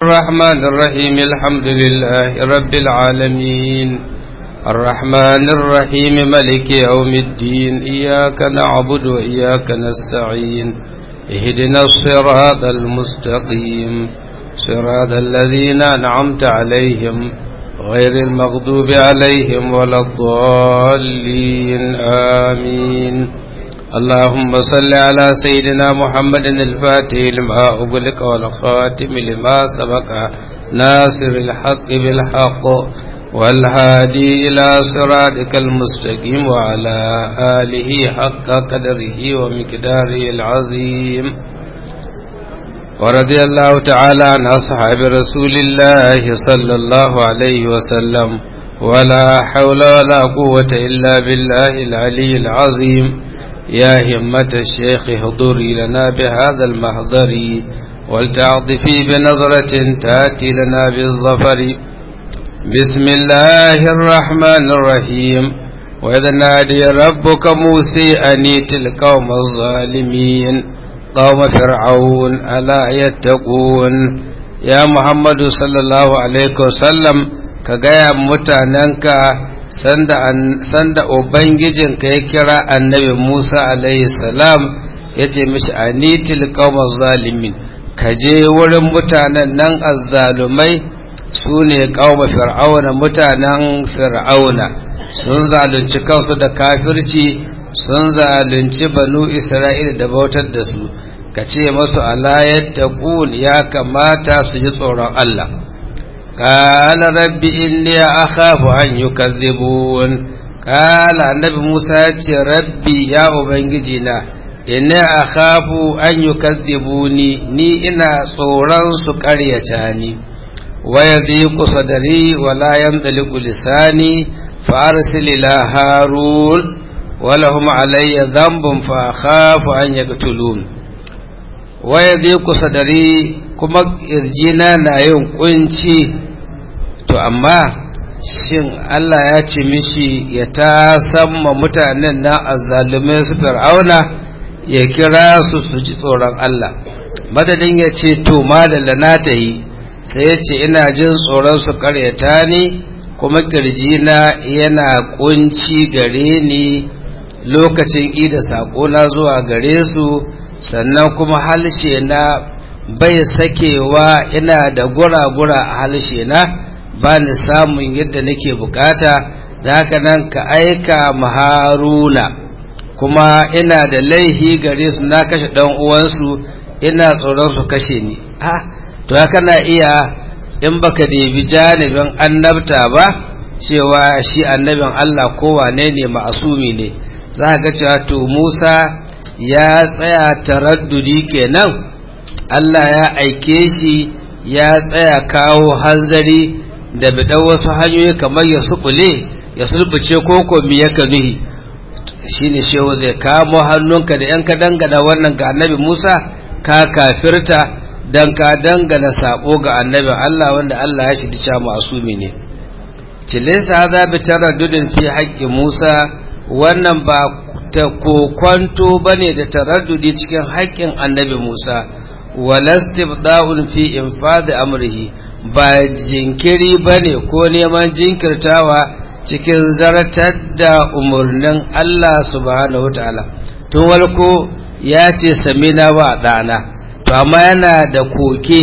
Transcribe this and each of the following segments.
الرحمن الرحيم الحمد لله رب العالمين الرحمن الرحيم ملك يوم الدين إياك نعبد وإياك نستعين اهدنا الصراط المستقيم صراط الذين أنعمت عليهم غير المغضوب عليهم ولا الضالين آمين اللهم صل على سيدنا محمد الفاتح لما أغلق والخاتم لما سبق ناصر الحق بالحق والهادي إلى صراطك المستقيم وعلى آله حق قدره ومقداره العظيم ورضي الله تعالى عن أصحاب رسول الله صلى الله عليه وسلم ولا حول ولا قوة إلا بالله العلي العظيم يا همة الشيخ حضوري لنا بهذا المحضر ولتعطفي بنظرة تأتي لنا بالظفر بسم الله الرحمن الرحيم وإذ نادي ربك موسى أن ائت القوم الظالمين قوم فرعون ألا يتقون يا محمد صلى الله عليه وسلم كغايا متاننك sanda ubangijinka ya kira annabi Musa alaihi salam yace mishi anitil qaumaz zalimin kaje wurin mutanen nan azzalumai sune qauma fir'auna mutanen fir'auna sun zalunci kansu da kafirci sun zalunci banu isra'ila da bautar da su kace musu ala yattaqun ya kamata su ji tsoron Allah قال رب إني أخاف أن يكذبون قال النبي موسى ربي يا أبنجينا إني أخاف أن يكذبوني ني إنا صوران سكريتاني ويضيق صدري ولا ينطلق لساني فأرسل إلى هارون ولهم علي ذنب فأخاف أن يقتلون ويضيق صدري kuma kirjina na yin kunci to amma shin Allah ya ce mishi ya ta samma mutanen na azzalumai su fir'auna ya kira su su ji tsoron Allah madadin ya ce to madalla na ta yi sai ya ce ina jin tsoron su karyata ni kuma kirjina yana kunci gare ni lokacin ida sakona zuwa gare su sannan kuma halshe na bai sakewa ina da gura-gura a halshe na ba ni samun yadda nake bukata da haka nan ka aika maharuna kuma ina da laihi gare su na kashe dan uwansu ina tsoron su kashe ni to haka na iya in baka debi janibin annabta ba cewa shi annabin Allah kowane ne ma'asumi ne za ka ga cewa to Musa ya tsaya taraddudi kenan Allah ya aike shi ya tsaya kawo hanzari da bidan wasu hanyoyi kamar ya sulbuce koko mi ya kanuhi shine shehu zai kamo hannunka da yanka dangana wannan ga annabi Musa ka kafirta dan ka dangana sabo ga annabi Allah wanda Allah ya shidi cewa masumi ne tilaysa hadha bi taraddudin fi haqqi Musa wannan ba ta kokwanto bane da taraddudi cikin haƙƙin annabi Musa walastibda'un fi infadi amrihi ba jinkiri bane ko neman jinkirtawa cikin zartar da umurnin Allah subhanahu wataala tun walko ya ce samina wa dana to amma yana da koke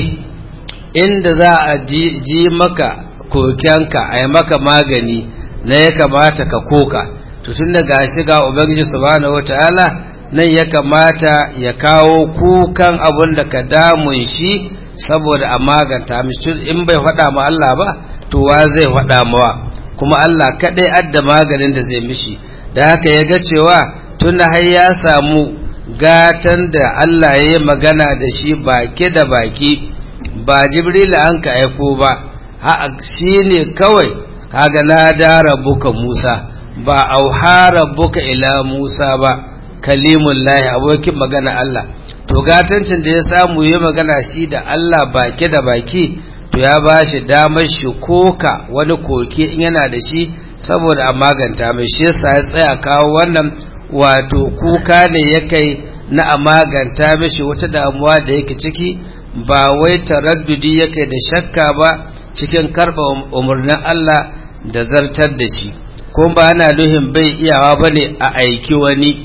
inda za a ji maka kokenka a yi maka magani na ya kamata ka koka to tun daga shiga ubangiji subhanahu wataala nan ya kamata ya kawo kukan abun da ka damun shi saboda a maganta mishi in bai faɗa ma Allah ba to wa zai faɗa mawa kuma Allah kaɗai adda maganin da zai mishi da haka ya ga cewa tun har ya samu gatan da Allah ya yi magana da shi baki da baki ba Jibril an ka aiko ba shi ne kawai kaga na da rabbuka Musa ba auha rabbuka ila Musa ba kalimullahi abokin magana Allah to gatancin da ya samu ya magana shi da Allah baki da baki to ya bashi damar shi koka wani koke in yana da shi saboda a maganta mai shi yasa ya tsaya kawo wannan wato kuka ne ya kai na a maganta mishi wata damuwa da yake ciki ba wai taraddudi yake da shakka ba cikin karɓa umarnin Allah da zartar da shi, ko ba ana nuhin bai iyawa bane a aiki wani.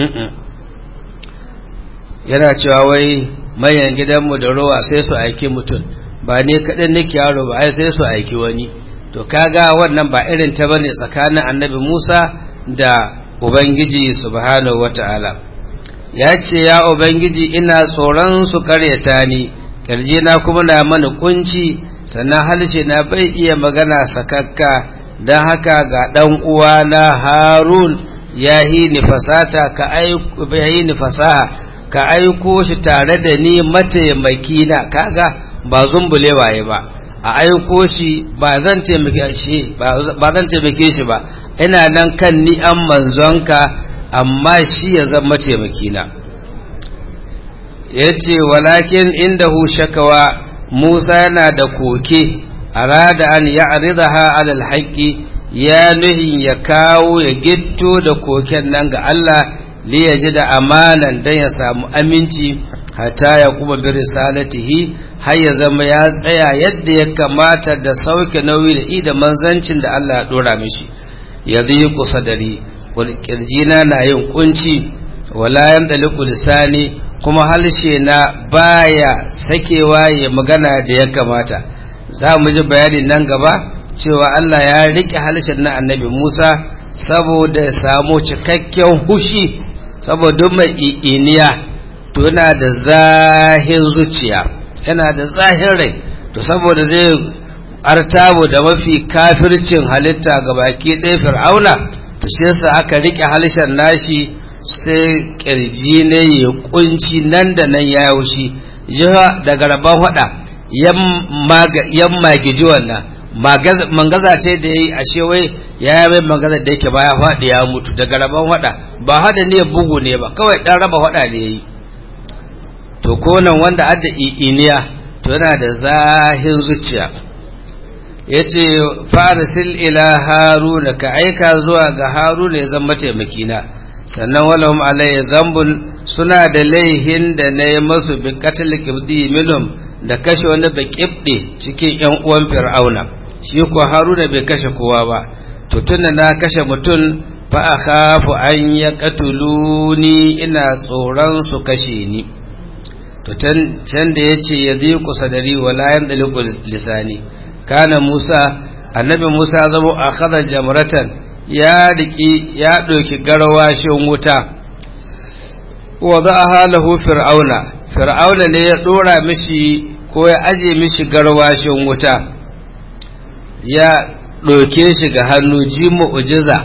Yana cewa wai mayan gidanmu da rowa sai su aiki mutum, ba ne kaɗan nake yaro ba ai sai su aiki wani. To kaga wannan ba irin ta bane tsakanin annabi Musa da Ubangiji subhanahu wata'ala. Ya ce, ya Ubangiji, ina tsoron su karyata ni, na kuma na mana kunci, sannan harshe na bai iya magana sakakka, don haka ga ɗan uwana Harun ya yi ni fasaha ka aiko shi tare da ni mataimaki na. Kaga ba zumbule waye ba, a aiko shi ba zan taimake shi ba, ina nan kan ni an manzonka, amma shi ya zama mataimaki na. Yace walakin indahu shakawa, Musa yana da koke, arada an ya'ridaha 'ala al-haqqi, ya nuhin ya kawo ya gitto da koken nan ga Allah, li da amanan dan ya samu aminci, hatta ya kuma bi risalatihi, har ya zama ya tsaya yadda ya kamata da sauke nauyi da manzancin da Allah ya dora mishi. Yadhiqu sadri, kirjina na yin kunci, wala yandaliqu lisani, kuma halshe na baya sakewa ya magana da ya kamata. Za mu ji bayani nan gaba cewa Allah ya rike halshen na annabi Musa saboda ya samu cikakken hushi, saboda mai iniya to yana da zahin zuciya, yana da zahin rai, to saboda zai artabo da mafi kafircin halitta ga baki ɗaya Fir'auna, to shi yasa aka rike halshen nashi, sai kirji ne ya kunci nan da nan ya yaushi jiha daga rabon hada yan magiji wannan mangaza ce da yayi ashe wai ya mai mangaza da yake baya faɗi ya mutu daga rabon hada, ba hada ne bugu ne ba, kawai dan raba hada ne yayi. To ko nan wanda adda iniya to yana da zahin zuciya. Yace farsil ila Haruna, ka aika zuwa ga Haruna ya zama taimakina, sannan walahum alayya zambun, suna da laihin da na yi masu bi qatl qibdi minhum, da kashe wani baqibdi cikin yan uwan Fir'auna. Shi ko Haruna bai kashe kowa ba, to tunda na kashe mutun fa akhafu an yaqtuluni, ina tsoron su kashe ni. To can da yace yadhiqu sadri wala yandaliqu lisani, kana Musa, annabi Musa zama akhadha jamratan, ya ɗauki garwashin wuta, wa za lahu fir'auna ne ya ɗora mishi ko ya aje mishi garwashin wuta, ya ɗauke shi ga hannu, ji mu'jiza,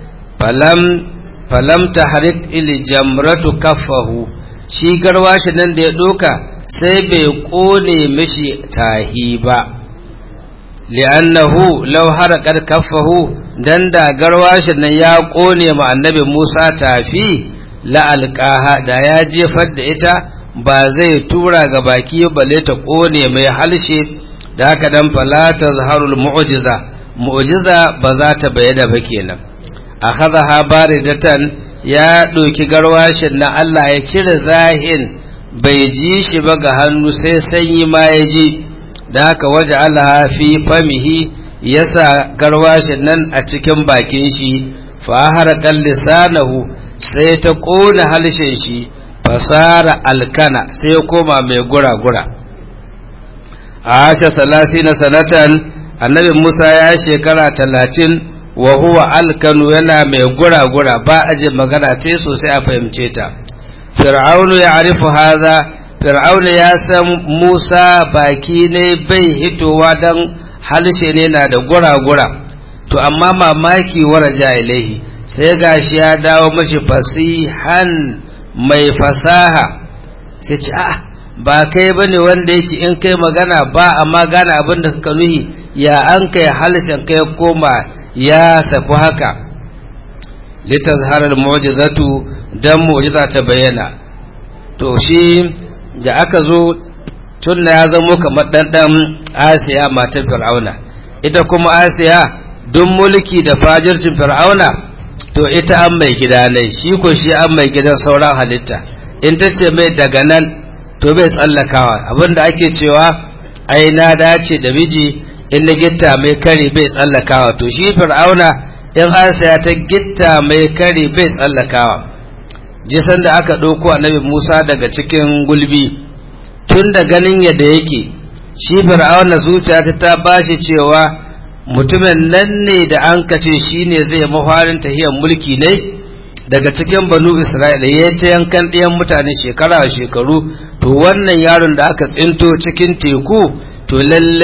falam ta harik ili jamratu kaffahu, shi garwashin nan da ya ɗauka sai bai ƙone mishi tahi ba, li'annahu law haraqat kaffahu, dan da garwashin nan ya kone ma annabi Musa tafi, la alqaha, da ya jefar da ita, ba zai tura ga baki balle ta kone mai halshe. Da haka dan fala tazharul mu'jiza ba za ta bayyana ba kenan. akhadha baridatan, ya doki garwashin na Allah ya cire zahin, bai ji shi ba ga hannu sai sanyi ma ya ji. Da haka waje Allah fi famihi, yasa garwashin nan a cikin bakin shi, fa harqal lisanahu, sai ta kona halshen shi, fasara alkana, sai koma mai gura-gura. Asha 30 sanatan, annabi Musa ya shekara 30, wa huwa alkanu, yana mai gura-gura, ba aje magana ce sosai a fahimce ta. Fir'aunu ya arifu haza, Fir'auna ya san Musa baki ne bai hitowa dan halshe ne na da gura-gura, to amma mamaki waraja ilaihi, sai gashi ya dawo mashi fasihan, mai fasaha. Sai ce ba kai bane wanda yake in kai magana ba a magana abin da ka nuhi, ya an kai halshen kai koma ya saku haka. litazhara al-mu'jizatu, dan mu'jiza ta bayyana. To shi da aka zo tunna ya zamo kamar ɗanɗan Asiya matar Fir'auna, ita kuma Asiya don mulki da fajircin Fir'auna, to ita an mai gida ne, shi ko shi an mai gidan sauran halitta. In ta ce mai daga nan, to bai tsallakawa. Abinda ake cewa ai na dace da miji in na gitta mai kare bai tsallakawa, to shi fir'auna in Asiya ta gitta mai kare bai tsallakawa. Jisan da aka ɗauko annabi Musa daga cikin gulbi, tun da ganin yadda yake shi fir'auna zuciya ta bashi cewa mutumin nan ne da an kace shi ne zai mafarin tahiyar mulki ne daga cikin banu Isra'ila, ya ta yankan ɗayan mutane shekaru, to wannan yaron da aka tsinto cikin teku to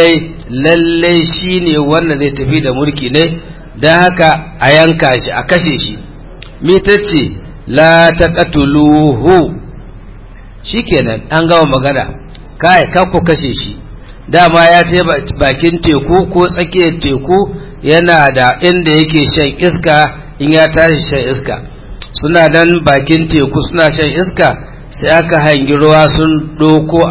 lallai shi ne wanda zai tafi da mulki ne, don haka a yanka shi a kashe shi. Mitacce la taqatuluhu, shikenan an gama magana, kai ku kashe shi. Dama ya ce bakin teku ko tsakiyar teku yana da inda yake shan iska, in ya tashi shan iska suna dan bakin teku suna shan iska, sai aka hangi ruwa sun doko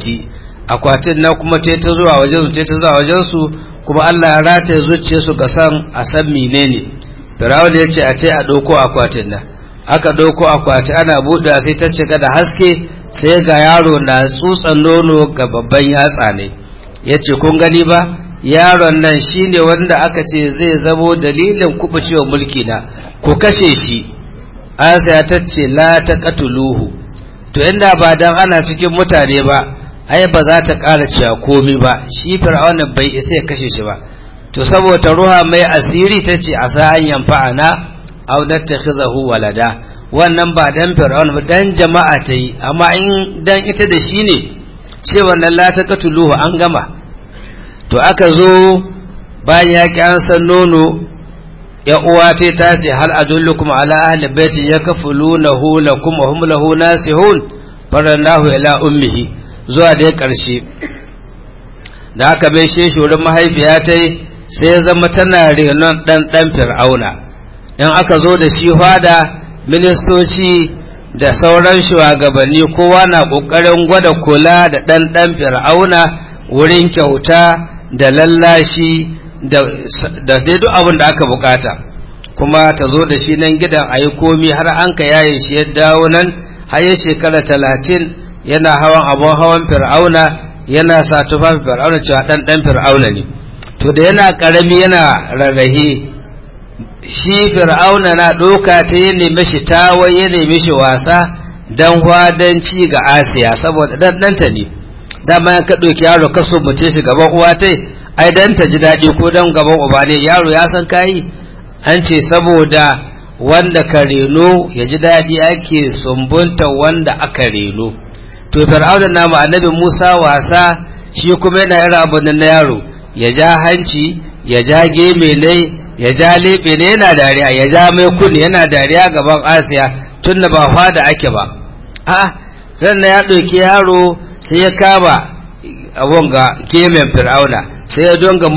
akwatin nan kuma ta zuwa wajen su kuma Allah ya rataye zuciyarsu ga a san menene. Firawun ya ce a ce a doko akwatin nan, aka doko akwati ana buɗe sai ta cika da haske, sai ga yaro na tsutsan nono ga babban yatsa ne. Yace kun gani ba, yaron nan shine wanda aka ce zai zamo dalilin kubucewa mulki na, ku kashe shi. Asiya ta ce la taqatuluhu, to inda ba dan ana cikin mutane ba ai ba za ta ƙara cewa komai ba, shi fir'auna bai isa ya kashe shi ba. To saboda ruha mai asiri tace asa an yanfa'ana aw nattakhizahu walada, wannan ba dan fir'auna ba dan jama'a ta yi, amma in dan ita da shi ne ce wannan la taqatuluhu an gama. To aka zo bayan ya ki an san nono, ya uwa ta ce hal adullukum ala ahli baiti yakfulunahu lakum wa hum lahu nasihun, faranahu ila ummihi zuwa da karshe. Da aka bai shi wurin mahaifiya ta sai ya zama tana renon dan fir'auna. In aka zo da shi fada, ministoci da sauran shugabanni kowa na kokarin gwada kula da dan fir'auna wurin kyauta da lallashi da dai duk abin da aka bukata, kuma ta zo da shi nan gidan ayi komi har an ka yaye shi ya dawo nan har ya shekara 30 yana hawan fir'auna, yana sa tufafin fir'auna cewa dan fir'auna ne. To da yana karami yana rarrahe, shi fir'auna na doka ta yi nemi shi tawaye, ya nemi shi wasa dan hwadanci ga Asiya saboda ɗanta ne. Dama ya ka ɗauki yaro ka sumbace shi gaban uwa tai, ai dan ta ji daɗi ko dan gaban uba ne, yaro ya san kayi. An ce saboda wanda ka reno ya ji daɗi ake sumbunta wanda aka reno. To fir'auna na ma annabi Musa wasa, shi kuma yana irin abun na yaro, ya ja hanci, ya ja geme ne, ya ja lebe ne yana dariya, ya ja mai kunni yana dariya gaban Asiya, tunda ba fada ake ba. Sannan ya ɗauki yaro sai ya kama abun ga gemen fir'auna, sai ya donga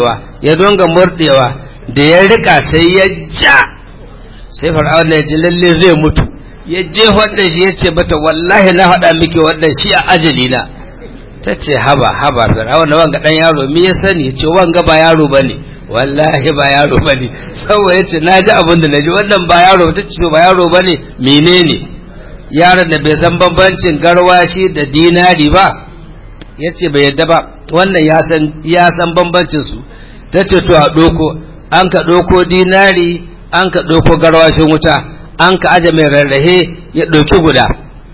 murɗewa, da ya rika sai ya ja, sai fir'auna ya ji lalle zai mutu, ya je wadda shi ya ce mata wallahi na faɗa miki wadda shi a ajali na. Ta ce haba fir'auna, wanga ɗan yaro me ya sani? Ya ce wanga ba yaro bane, wallahi ba yaro bane. Saboda ya ce na ji abin da na ji, wannan ba yaro. Ta ce ba yaro bane, menene? Yaron da bai san bambancin garwashi da dinari ba, ya ce bai yadda ba, wannan ya san bambancin su. Ta ce to a ɗoko, an ka ɗoko dinari, an ka ɗoko garwashin wuta, an ka aje mai rarrahe ya ɗauki guda,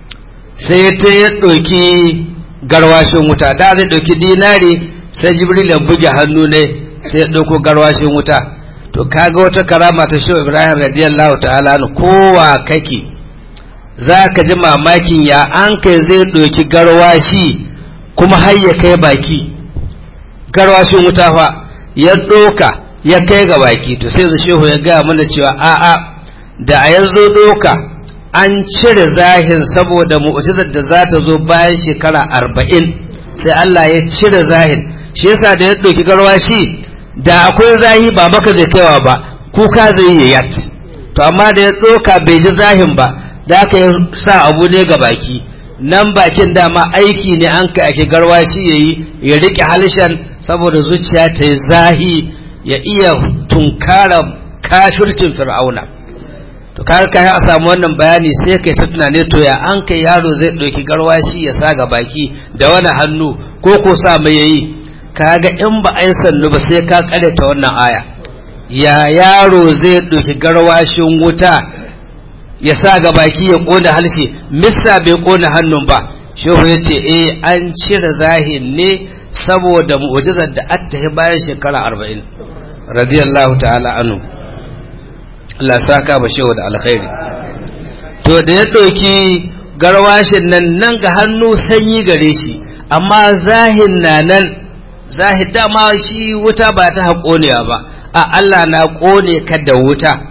sai ta ya ɗauki garwashin wuta. Da zai ɗauki dinari sai Jibril ya buge hannu ne sai ya ɗauko garwashin wuta. To kaga wata karama ta Shehu Ibrahim radiyallahu ta'ala, kowa kake za ka ji mamakin ya an kai zai ɗauki garwashi kuma har ya kai baki, garwashin wuta fa ya ɗoka ya kai ga baki. To sai shehu ya gaya mana cewa a'a, da a yanzu ɗoka an cire zahin saboda mu'jizar da za ta zo bayan shekara 40, sai Allah ya cire zahin. Shi yasa da ya ɗauki garwashi, da akwai zahi ba maka zai kaiwa ba, kuka zai yi yat. To amma da ya ɗoka bai ji zahin ba, da aka yi sa abu ne ga baki, nan bakin dama aiki ne an ka ake garwashi ya riƙe halishan saboda zuciya ta yi zahi ya iya tunkara kafircin fir'auna. to kaga kai a samu wannan bayani sai kai ta tunane to ya an kai yaro zai ɗauki garwashi ya sa ga baki da wani hannu ko sa mai yayi kaga in ba ai sannu ba sai ka ta wannan aya ya yaro zai ɗauki garwashin wuta ya sa ga baki ya ƙona halshe missa bai ƙona hannun ba. Shehu ya ce an cire zahin ne saboda mu'jizar da attahi bayan shekara 40 radiyallahu ta'ala anhu. Allah saka ba shehu da alkhairi. To da ya ɗauki garwashin nan ga hannu sanyi gare shi amma zahin na nan zahid dama shi wuta ba ta haƙonewa ba a Allah na ƙone ka da wuta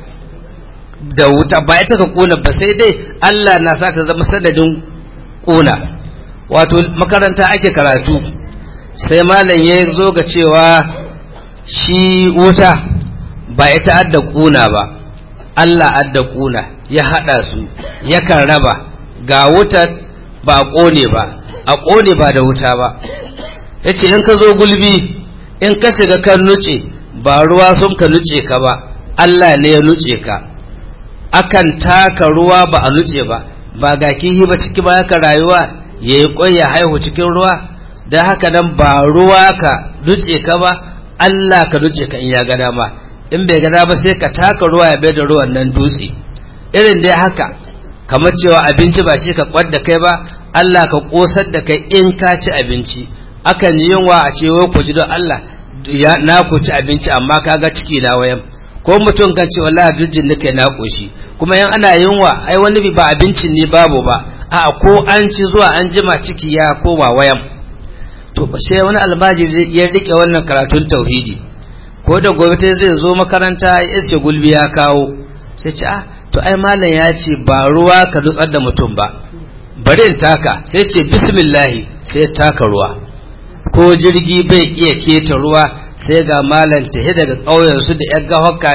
ba ita ka ƙona ba sai dai Allah na sa ta zama sanadin ƙona. Wato makaranta ake karatu sai malam ya zo ga cewa shi wuta ba ita adda ƙuna ba Allah adda ƙuna ya haɗa su yakan raba ga wuta ba ƙone ba a ƙone ba da wuta ba. Ya ce in ka zo gulbi in ka shiga kan nuce ba ruwa sun ka nuce ka ba Allah ne ya nuce ka. Akan taka ruwa ba a nuce ba ga kihi ba ciki ba ka rayuwa ya yi ƙwai ya haihu cikin ruwa da haka nan ba ruwa ka nuce ka ba Allah ka nuce ka in ya ga dama in bai ga ba sai ka taka ruwa ya bai da ruwan nan dutse irin dai haka kamar cewa abinci ba shi ka kwadda kai ba Allah ka kosar da kai in ka ci abinci. Akan yi yunwa a ce wai ku ji don Allah na ku ci abinci amma kaga ciki na wayan ko mutum kan ce wallahi dujin nake na koshi kuma yan ana yunwa ai wani bi ba abincin ne babu ba a ko an ci zuwa an jima ciki ya koma wayan. To ba sai wani almajiri ya rike wannan karatun tauhidi ko da gobe zai zo makaranta ya iske gulbi ya kawo sai ce to ai malam ya ce ba ruwa ka dutsar da mutum ba bari in taka sai ce bismillah sai taka ruwa ko jirgi bai iya keta ruwa sai ga malam tahi daga ƙauyen su da yar gahokka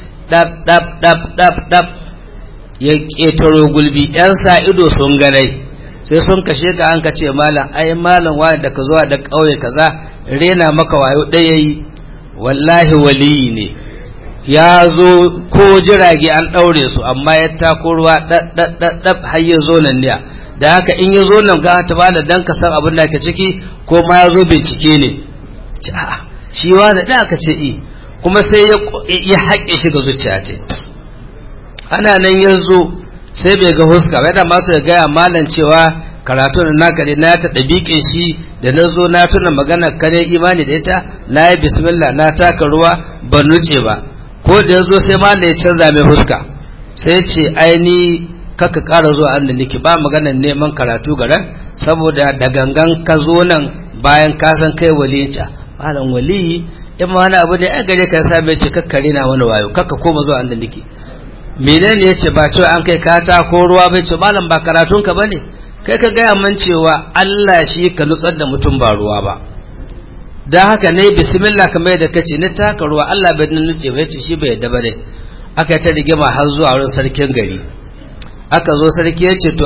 dab ya ketaro gulbi yan sa ido sun ganai sai sun kashe ka an ka ce malam ai malam wani da ka zuwa da ƙauye kaza rena maka wayo ɗaya yi wallahi waliyi ne ya zo ko jirage an ɗaure su amma ya tako ruwa ɗab har ya zo nan ne da haka in ya zo nan ga ta bada dan ka san abin da ke ciki ko ma ya zo bincike ne shi wani da aka ce kuma sai ya haƙe shi ga zuciya ce ana nan ya zo sai bai ga huska bai da masu ya gaya malam cewa karatu na naka ne na ta ɗabiƙe shi da na zo na tuna magana kare imani da ita na yi bismillah na taka ruwa ban nuce ba ko da ya zo sai malam ya canza mai huska sai ce aini kaka ƙara zuwa an da nake ba maganar neman karatu garan saboda da gangan ka zo nan bayan ka san kai waliyinca malam waliyi in ma wani abu ne ai gare ka sa bai ce kakkare na wani wayo kakka koma zuwa an da nake menene yace ba cewa an kai kata ko ruwa bai ce malam ba karatun ka bane kai ka gaya man cewa Allah shi ka nutsar da mutum ba ruwa ba dan haka ne bismillah kamar da kace ni taka ruwa Allah bai nuce ba yace shi bai yadda bane aka ta rigima har zuwa wurin sarkin gari aka zo sarki ya ce to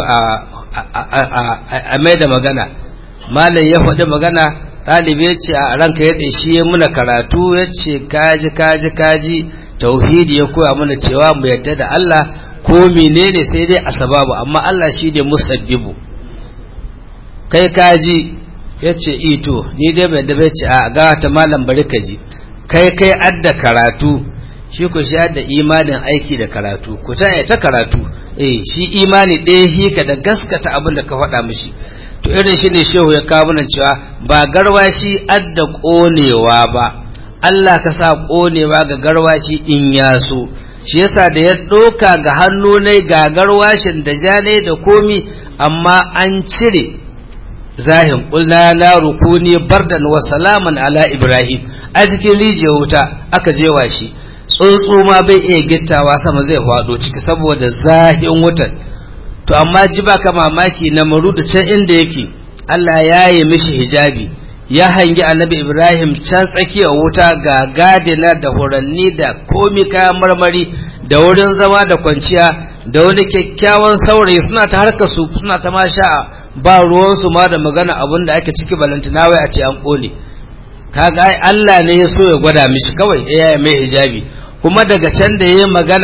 a mai da magana malam ya faɗi magana ɗalibi ya ce a ranka ya shi ya muna karatu ya ce kaji tauhidi ya koya mana cewa mu yadda da Allah ko menene sai dai a sababu amma Allah shi ne musabbibu kai kaji ya ce ito ni dai bai da bai ce a ga ta malam bari ka ji kai adda karatu shi ku sha da imanin aiki da karatu ku ta karatu shi imani ɗaya hika da gaskata abin da ka faɗa mishi to irin shi ne shehu ya kawo nan cewa ba garwashi adda ƙonewa ba Allah ka sa ƙonewa ga garwashi in ya so shi yasa da ya ɗauka ga hannu ne ga garwashin da jane da komi amma an cire zahin ƙulna na rukuni bardan wa salaman ala Ibrahim a cikin rijiyar wuta aka jewa shi tsuntsu ma bai iya gittawa sama zai faɗo ciki saboda zahin wutar to amma ji baka mamaki na marudu can inda yake Allah ya yi mishi hijabi ya hangi annabi Ibrahim can tsakiyar wuta ga gadina da huranni da komi kayan marmari da wurin zama da kwanciya da wani kyakkyawan saurayi suna ta harkar su suna ta masha ba ruwansu ma da magana abin da ake ciki balantana wai a ce an kone kaga ai Allah ne ya so ya gwada mishi kawai ya yi mai hijabi kuma daga can da yayi magana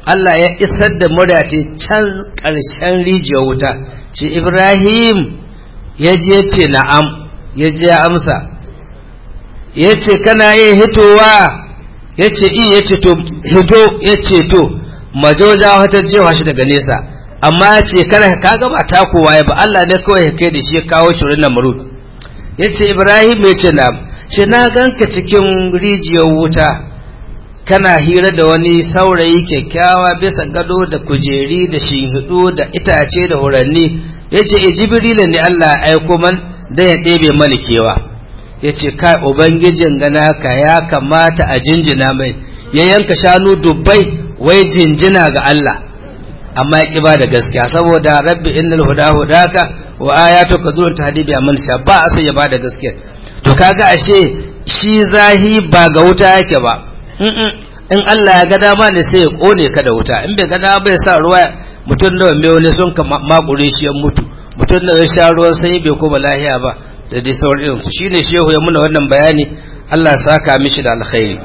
Allah ya isar da murya ta can ƙarshen rijiyar wuta ce Ibrahim ya je ce na'am ya je ya amsa ya ce kana iya hitowa ya ce ya ce to hito ya ce to majoja wata jewa shi daga nesa amma ya ce kana ka gaba ta kowa ya ba Allah ne kawai ya kai da shi ya kawo shirin Namrud ya ce Ibrahim ya ce na ganka cikin rijiyar wuta kana hira da wani saurayi kyakkyawa bisa gado da kujeri da shinhidu da itace da huranni ya ce Jibril ne Allah ya aiko man da ya ɗebe mani kewa ya ce kai ubangijin gana ka ya kamata a jinjina mai ya yanka shanu dubbai wai jinjina ga Allah amma ya ba da gaskiya saboda rabbi innal huda hudaka wa ayatuka zurun tahdibi amman sha ba a so ya ba da gaskiya to kaga ashe shi zahi ba ga wuta yake ba in Allah ya ga dama ne sai ya kone ka da wuta in bai ga dama bai sa ruwa mutum da mai wani sun ka makure shi ya mutu mutum da ya sha ruwan sai bai kuma lahiya ba da dai sauran irin su shine shehu ya muna wannan bayani Allah ya saka mishi da alkhairi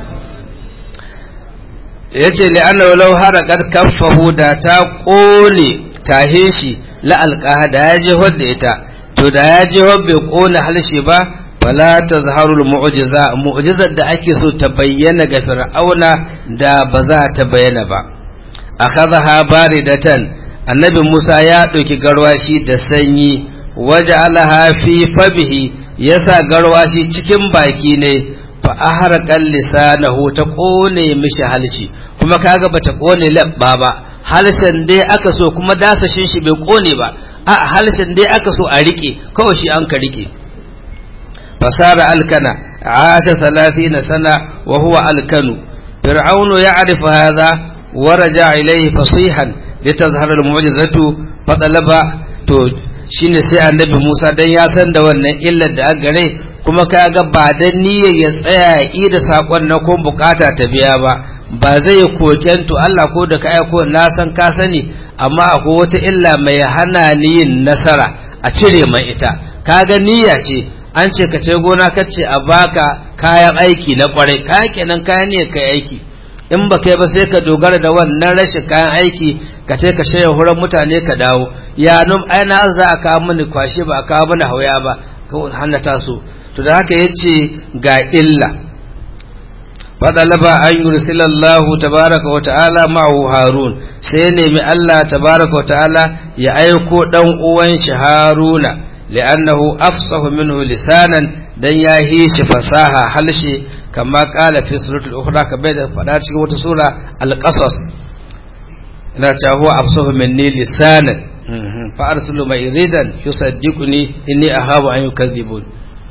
yace li'anna law haraqat kaffahu da ta kone tahe shi la alqaha da ya je hodda ita to da ya je bai kone halshe ba fala tazharul mu'jizar da ake so ta bayyana ga fir'auna da ba za ta bayyana ba akhadha baridatan annabi Musa ya dauki garwashi da sanyi waja'alaha fi fabihi yasa garwashi cikin baki ne fa aharqal lisanahu ta kone mishi halshi kuma kaga bata kone labba ba halshen dai aka so kuma dasashin shi bai kone ba a halshen dai aka so a rike kawai shi an ka rike fasara alkana asha 30 sana wa huwa alkanu fir'aunu ya'rifu hadha wa raja ilayhi fasihan litazhara almu'jizatu fadalaba to shine sai annabi Musa dan ya san da wannan illar da aka gare kuma kaga ba dan niyyar ya tsaya yi da sakon na ko bukata ta biya ba zai kokento Allah ko da ka aiko na san ka sani amma akwai wata illa mai hana ni yin nasara a cire mai ita kaga niyya ce an ce ka ce gona kace a baka kayan aiki na kwarai kayan kenan kayan ne kai aiki in ba kai ba sai ka dogara da wannan rashin kayan aiki ka ce ka shirya huran mutane ka dawo ya num aina za a kawo mini kwashe ba a kawo mini hauya ba ka hannata su to da haka yace ga illa fadalaba an yursilallahu tabaraka wa ta'ala ma'ahu harun sai nemi Allah tabaraka wa ta'ala ya aiko dan uwan shi haruna li'annahu afsahu minhu lisanan dan ya hishi fasaha halshi kama qala fi suratul ukhra ka bai da fada cikin wata sura al-qasas ina cewa huwa afsahu minni lisanan fa arsilu ma iridan yusaddiquni inni ahabu an yukadhibun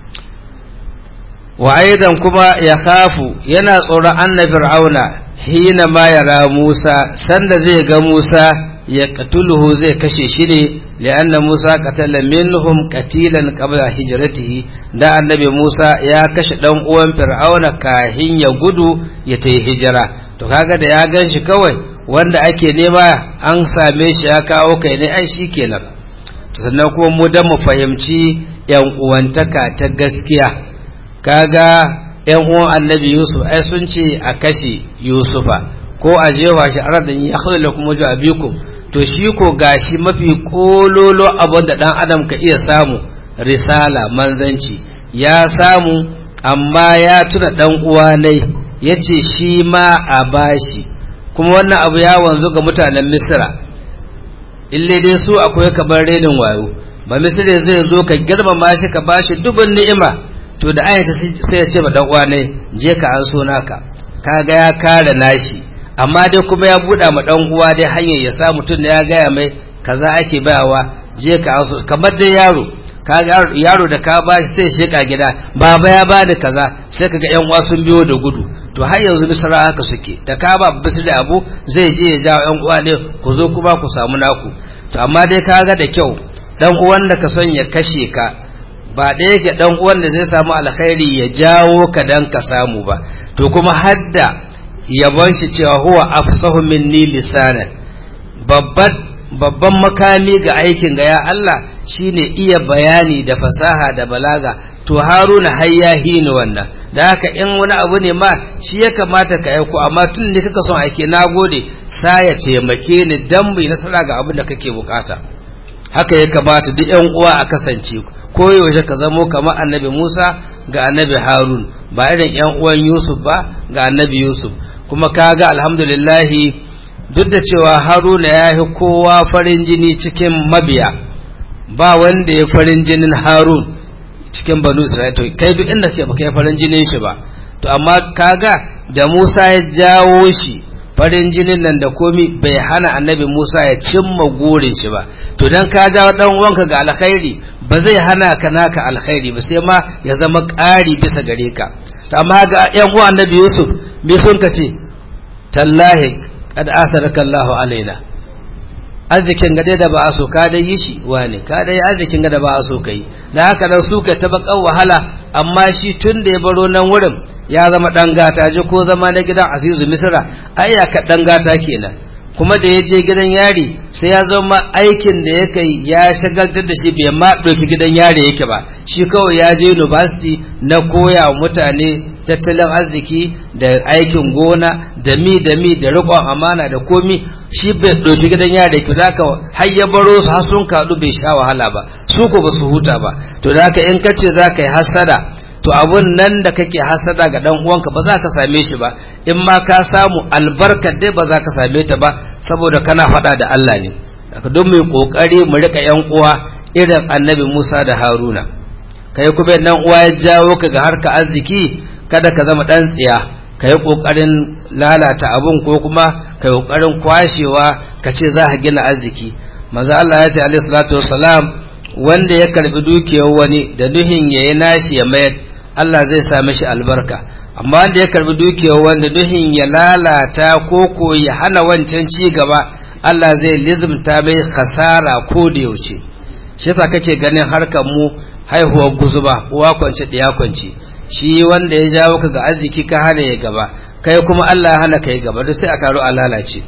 wa aidan kuma ya khafu yana tsoron annabi fir'auna hina ma yara Musa sanda zai ga Musa ya qatuluhu zai kashe shi ne li'anna Musa qatala minhum qatilan qabla hijratihi da annabi Musa ya kashe dan uwan fir'auna kahin ya gudu ya tayi hijira to kaga da ya ganshi kawai wanda ake nema an same shi ya kawo kai ne ai shikenan to sannan kuma mu da mu fahimci yan uwantaka ta gaskiya kaga ƴan uwan annabi Yusuf ai sun ce a kashe Yusufa ko a jewa shi aradan ya khalla lakum wajhu abikum to shi ko gashi mafi kololo abin da dan adam ka iya samu risala manzanci ya samu amma ya tuna dan uwa ne yace shi ma a bashi kuma wannan abu ya wanzu ga mutanen Misra ille dai su akwai kabar renin wayo ba Misra zai zo ka girmama shi ka bashi dubin ni'ima to da ayata sai ya ce ba dan uwa ne je ka an so naka kaga ya kare nashi amma dai kuma ya buɗa ma dan uwa dai hanyar ya sa mutun ya gaya mai kaza ake bayawa je ka an so kamar dai yaro kaga yaro da ka ba shi sai sheka gida baba ya bani kaza sai kaga yan uwa sun biyo da gudu to har yanzu Misra haka suke da ka ba bisu da abu zai je ya jawo yan uwa ne ku zo kuma ku samu naku to amma dai kaga da kyau dan uwan da ka son ya kashe ka ba da yake dan uwan da zai samu alkhairi ya jawo ka dan ka samu ba to kuma hadda yabon shi cewa huwa afsahu minni lisanan babban babban makami ga aikin ga ya Allah shine iya bayani da fasaha da balaga, to Haruna har ya hini wannan. Da haka in wani abu ne ma shi ya kamata ka aiko, amma tun da kaka son aike, nagode, sa ya taimake ni dan mu nasara ga abin da kake bukata. Haka ya kamata duk ƴan uwa a kasance, ko yaushe ka zamo kamar annabi Musa ga annabi Harun, ba irin ƴan uwan Yusuf ba ga annabi Yusuf. Kuma kaga alhamdulillah, duk da cewa Haruna ya yi kowa farin jini cikin mabiya, ba wanda ya farin jinin Harun cikin banu Isra'ila. To kai duk inda ke baka yi farin jinin shi ba, to amma kaga da Musa ya jawo shi, farin jinin nan da komi bai hana annabi Musa ya cimma gurin shi ba. To dan ka jawo dan uwanka ga alkhairi ba zai hana ka naka alkhairi ba, sai ma ya zama ƙari bisa gare ka. To amma ga ƴan uwan annabi Yusuf me sun ka ce? Tallahi kad asaraka Allahu alaina, arzikin gade da ba a so ka dai yi shi wani, ka dai arzikin gade ba a so kai. Da haka nan suka ta bakan wahala, amma shi tun da ya baro nan wurin ya zama dan gata, ji ko zama na gidan Azizu Misra ai ya ka dan gata kenan. Kuma da ya je gidan yari sai ya zama aikin da ya kai ya shagaltar da shi, bai ma ɗauki gidan yari yake ba, shi kawai ya je university na koya wa mutane tattalin arziki da aikin gona da mi da riƙon amana da komi. Shi bai ɗauki gidan yari yake, da haka har ya baro su har sun kaɗu bai sha wahala ba, su ko ba su huta ba. To da haka in ka ce za ka yi hasada, to abun nan da kake hasada ga dan uwanka ba za ka same shi ba, in ma ka samu albarkar dai ba za ka same ta ba, saboda kana faɗa da Allah ne. Don mu yi kokari mu rika yan uwa irin annabi Musa da Haruna. Kai kuma dan uwa ya jawo ka ga harka arziki, kada ka zama dan tsiya, kai kokarin lalata abun ko kuma kai kokarin kwashewa ka ce za ka gina arziki. Manzo Allah ya ce alaihi salatu wassalam, wanda ya karbi dukiyar wani da nuhin yayi nashi ya mayar, Allah zai sa mishi albarka. Amma wanda ya karbi dukiyar wanda nuhin ya lalata ko ya hana wancan ci gaba, Allah zai lizumta mai khasara ko da yaushe. Shi yasa kake ganin harkar mu haihuwar guzuba, uwa kwance ɗiya kwance. Shi wanda ya jawo ka ga arziki ka hana ya gaba, kai kuma Allah hana kai gaba, duk sai a taru a lalace.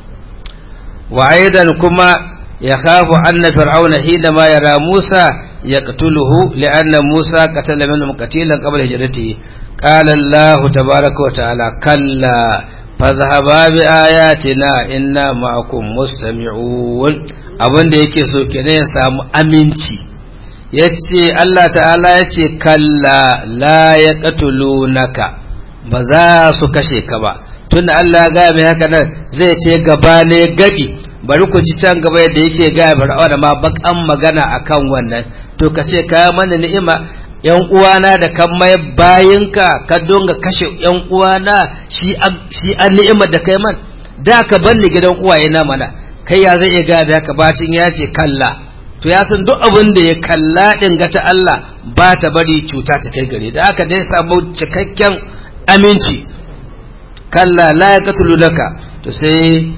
Wa aidan kuma يخاف أن فرعون حينما يرى موسى يقتله لأن موسى قتل منهم قتيلا قبل هجرته. قال الله تبارك وتعالى كلا فاذهبا بآياتنا إنا معكم مستمعون. abin da yake so kenan ya samu aminci, yace Allah ta'ala yace kalla la yaqtulunaka, ba za su kashe ka ba. Tunda Allah ya ga mai haka nan zai ce gaba ne gadi, bari ku ci can gaba yadda yake ga Fir'auna ma bakan magana akan wannan. To ka ce ka mana ni'ima, yan uwana da kan mai bayinka ka donga kashe yan uwana, shi an ni'imar da kai man, da ka banni gidan uwaye na mana. Kai ya zai iya ga haka bacin ya ce kalla, to ya san duk abin da ya kalla din ga ta Allah ba ta bari cuta ta kai gare. Da haka dai samu cikakken aminci. Kalla la yaqtulunaka, to sai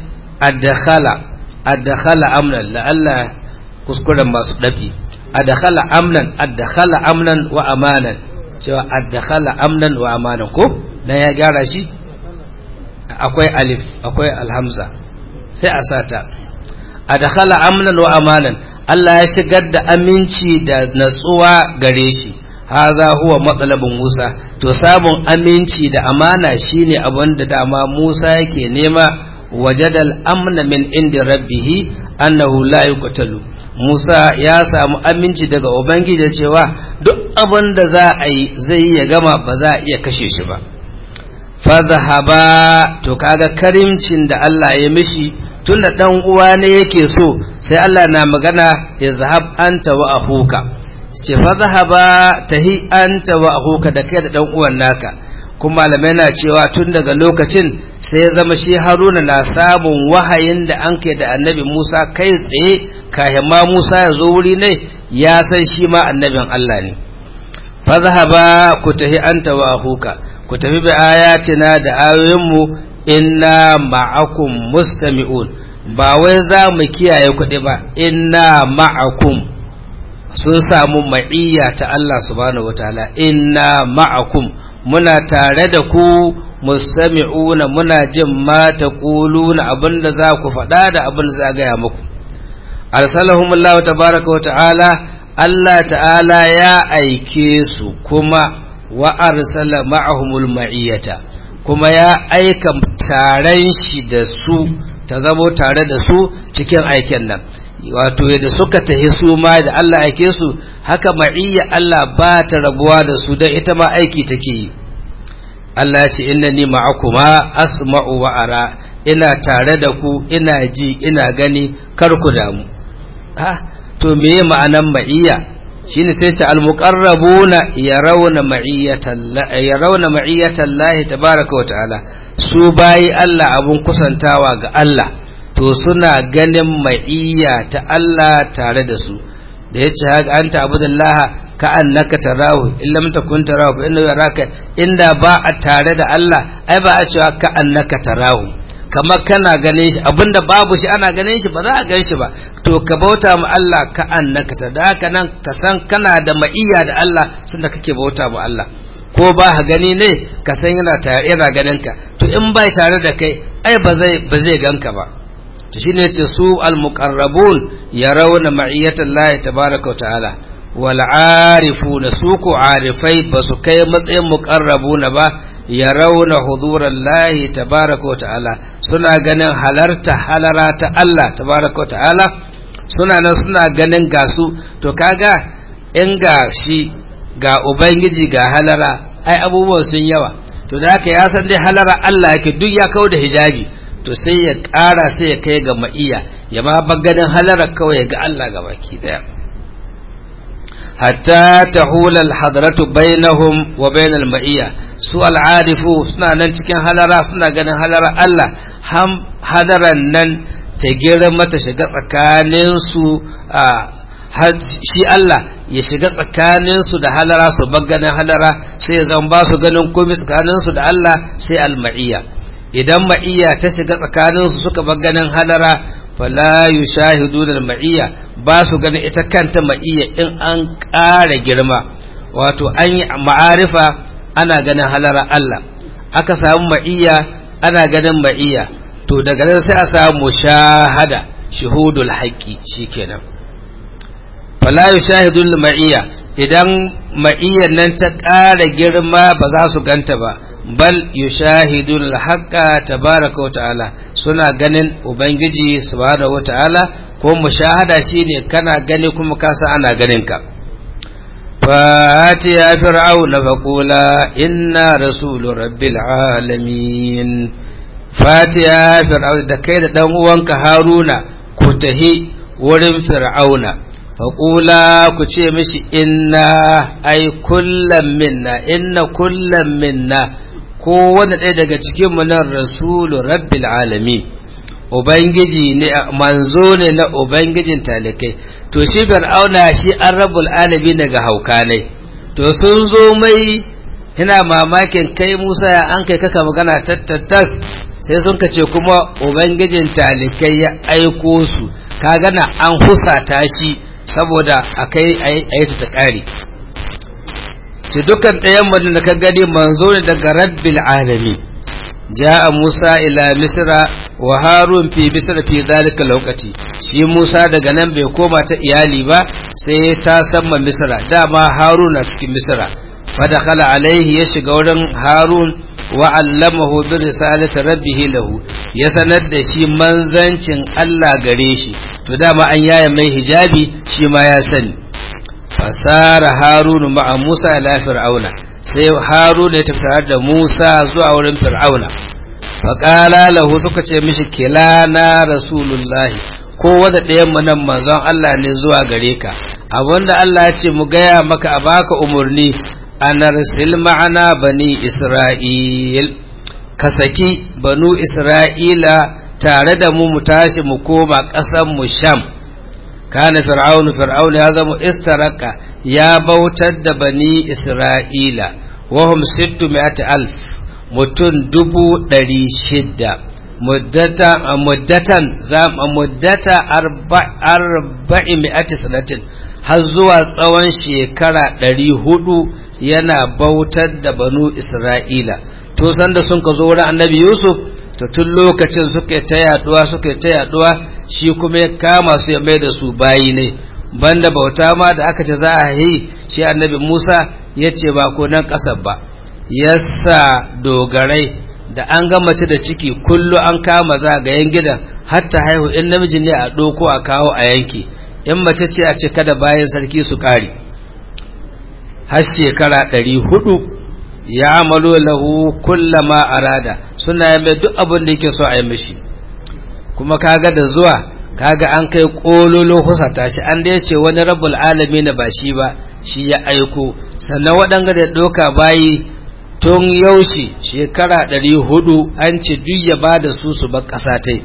addakhala amnan, la'alla kuskuren masu dafi, addakhala amnan wa amanan, cewa addakhala amnan wa amanan ko dan ya gyara shi akwai alif akwai alhamza sai a sata. Addakhala amnan wa amanan, Allah ya shigar da aminci da natsuwa gare shi. Haza huwa matsalabin Musa, to samun aminci da amana shine abin da dama Musa yake nema. Wajadal amna min inda rabbihi annahu la yuqtalu, Musa ya samu aminci daga ubangiji da cewa duk abin da za a yi zai ya gama, ba za a iya kashe shi ba. Fadhhaba, to kaga karimcin da Allah ya mishi, tunda dan uwa ne yake so, sai Allah na magana yazhab anta wa akhuka, ce fadhhaba tahi anta wa akhuka, da kai da dan uwan naka. Kuma malamai na cewa tun daga lokacin sai ya zama shi Haruna na samun wahayin da an kai da annabi Musa kai tsaye, kahin ma Musa ya zo wuri ne ya san shi ma annabin Allah ne. Fadhhaba, ku tahi anta wa akhuka, ku tafi bi ayatina da ayoyinmu, inna ma'akum mustami'un, ba wai za mu kiyaye kuɗi ba, inna ma'akum, sun samu ma'iyya ta Allah subhanahu wataala. Inna ma'akum, muna tare da ku, mustami'una, muna jin ma taquluna, abinda za ku faɗa da abin za gaya muku. arsalahum Allah tabaraka wa ta'ala, Allah ta'ala ya aike su, kuma wa arsala ma'ahumul ma'iyata, kuma ya aika taron shi da su ta zamo tare da su cikin aiken nan. Wato yadda suka tahi su ma da Allah aike su, haka ma'iyya Allah ba ta rabuwa da su, don ita ma aiki take yi. Allah ya ce innani ma'akuma asma'u wa ara, ina tare da ku, ina ji ina gani, kar ku damu. To meye ma'anan ma'iyya? Shine sai ce al-muqarrabuna yarawna ma'iyatallahi tabaaraka wa ta'ala, su bayi Allah abun kusantawa ga Allah, to suna ganin ma'iyya ta Allah tare da su. Da yace haka anta abudallaha ka annaka tarahu in lam takun tarahu fa innahu yaraka, inda ba a tare da Allah ai ba a cewa ka annaka tarahu, kamar kana ganin shi, abinda babu shi ana ganin shi ba za a gan shi ba. To ka bauta ma Allah ka annaka ta, da haka nan ka san kana da ma'iyya da Allah sanda kake bauta ma Allah, ko ba ha gani ne ka san yana tare, yana ganin ka. To in bai tare da kai ai ba zai ganka ba. To shine yace su al-muqarrabun yarawna ma'iyatallahi tabaaraka wa ta'ala, wal arifuna, su ko arifai ba su kai matsayin muqarrabuna ba, yarawna hudurallahi tabaaraka wa ta'ala, suna ganin halara ta Allah tabaaraka wa ta'ala, suna nan suna ganin gasu. To kaga in ga shi ga ubangiji ga halara, ai abubuwan sun yawa. To da haka ya san dai halara Allah yake, duk ya kawo da hijabi, to sai ya ƙara, sai ya kai ga ma'iyya, ya ma ganin halara kawai ga Allah ga baki daya. Hatta tahula al-hadratu bainahum wa bainal ma'iyya, su al-arifu suna nan cikin halara, suna ganin halara Allah, hadaran nan ta girma ta shiga tsakaninsu, shi Allah ya shiga tsakaninsu da halara, su ganin halara, sai zan ba su ganin komai tsakaninsu da Allah, sai al-ma'iyya. Idan ma'iyya ta shiga tsakaninsu suka ganin halara, fala yushahiduna al-ma'iyya, ba su ganin ita kanta ma'iyya in an ƙara girma. Wato an yi ma'arifa ana ganin halara Allah, aka samu ma'iyya ana ganin ma'iyya, to daga nan sai a samu mushahada, shuhudul haqqi, shikenan. Fala yushahidul ma'iyya, idan ma'iyyan nan ta ƙara girma ba za su ganta ba, bal yushahidul haqqa tabaraka wa ta'ala, suna ganin ubangiji subhanahu wa ta'ala. Ko mushahada shine kana gani kuma ka san ana ganin ka. Fati ya fir'auna faqula inna rasulu rabbil alamin. Fatiya fir'auna, da kai da dan uwanka Haruna ku tahi wurin fir'auna, faqula ku ce mishi inna ay kullam minna, inna kullam minna, ko wanda ɗaya daga cikin mu nan rasulu rabbil alamin, ubangiji ne, manzo ne na ubangijin talikai. To shi fir'auna shi an rabbul alamin daga hauka ne, to sun zo mai yana mamakin kai Musa ya an kai kaka magana tattattas, sai sun ka ce kuma ubangijin talikai ya aiko su, ka gana an husata shi saboda akai ayi ta kare. ce dukkan ɗayan mu da ka gani manzo ne daga rabbil alamin. ja'a Musa ila Misra wa Harun fi Misra fi zalika lokaci, shi Musa daga nan bai koma ta iyali ba sai ta samma Misra, dama Harun na cikin Misra. Fadakhala alaihi, ya shiga wurin Harun wa allamahu bi risalati rabbih lahu, ya sanar da shi manzancin Allah gare shi, to dama an yaya mai hijabi shi ma ya sani. Fasara Harun ma'a Musa ila fir'auna, sai Harun ya tafi da Musa zuwa wurin fir'auna. Faqala lahu, suka ce mishi kilana rasulullahi, ko wanda ɗayan mu nan manzon Allah ne zuwa gare ka, abinda Allah ya ce mu gaya maka a baka umurni, anarsil ma'ana bani Isra'il, ka saki banu Isra'ila tare da mu tashi mu koma ƙasar mu Sham. Kana fir'aunu ya zama istaraka, ya bautar da bani Isra'ila, wahum 600,000, mutum 600,000, muddata 400 sanatin, har zuwa tsawon shekara 400 yana bautar da banu Isra'ila. To sanda sun ka zo wurin annabi Yusuf, to tun lokacin suka ta yaduwa shi kuma ya kama su ya mai da su bayi ne. Banda bauta ma da aka ce za a yi, shi annabi Musa ya ce ba ko nan ƙasar ba, yasa dogarai da an ga mace da ciki kullu an kama zagayen gidan hatta haihu, in namiji ne a ɗoko a kawo a yanki, in mace ce a ce kada bayan sarki su ƙari. har shekara 400 ya amalo lahu kullama arada, suna yi mai duk abin da yake so a yi mishi. Kuma kaga da zuwa kaga an kai kololo husata shi, an da ya ce wani rabbul alamin ba shi ba, shi ya aiko. Sannan waɗanga da doka bayi tun yaushe shekara 400 an ce duk ya ba da su bar ƙasa tai.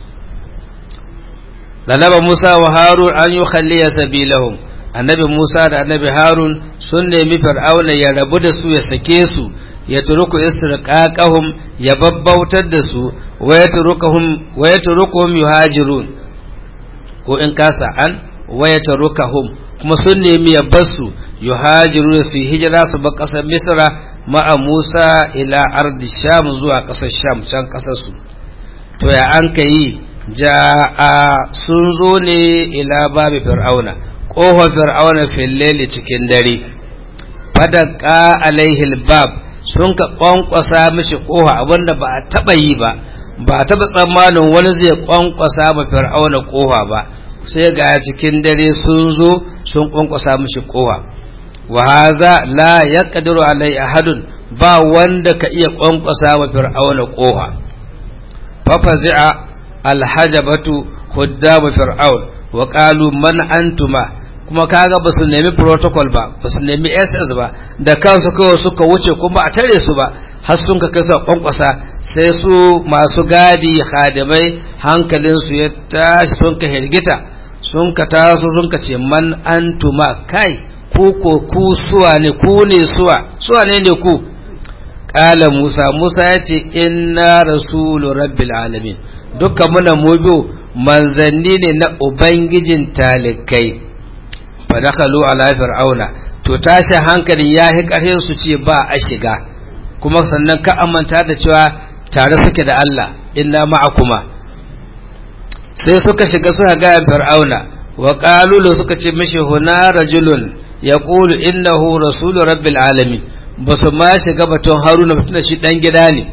Lalaba Musa wa Harun an yi khalliya sabilahum, annabi Musa da annabi Harun sun nemi Fir'auna ya rabu da su, ya sake su, ya turuku istirqaqahum, ya babbautar da su, wa yatrukuhum yuhajirun, ko in kasa an wa yatrukuhum, kuma sun nemi ya basu yuhajirun, su hijira su bar ƙasar Misra ma'a Musa ila ardi Sham, zuwa ƙasar Sham, can ƙasar su. To ya an kai ja'a sun zo ne ila babi Fir'auna, ƙofar Fir'auna filleli cikin dare, fadaka alaihil bab, sun ka ƙwanƙwasa mishi ƙofa, abinda ba a taɓa yi ba, ba a taɓa tsammanin wani zai ƙwanƙwasa ma Fir'auna ƙofa ba, sai ga cikin dare sun zo sun ƙwanƙwasa mishi ƙofa. Wa haza la yaqdiru alai ahadun, ba wanda ka iya ƙwanƙwasa ma Fir'auna ƙofa. Fa fazi'a alhajabatu khuddamu Fir'aun wa qalu man antuma, kuma kaga ba su nemi protocol ba su nemi SS ba, da kansu kawai suka wuce, kuma a tare su ba, har sun ka kai su kwankwasa. Sai su masu gadi khadimai hankalinsu ya tashi, sun ka hirgita, sun ka taso, sun ka ce man antuma, kai ku suwa ne, ku ne suwa ne ku. Kala Musa ya ce inna rasulu rabbil alamin, dukkan muna mu biyu manzanni ne na ubangijin talikai. Fadakalu ala Fir'auna, to tashi hankalin ya hi ƙarfin su ce ba a shiga, kuma sannan ka amanta da cewa tare suke da Allah, inna ma'akuma. Sai suka shiga suka ga Fir'auna, wa qalu suka ce mishi huna rajulun yaqulu innahu rasulu rabbil alamin, basu ma shiga batun Haruna, mutum da shi dan gida ne.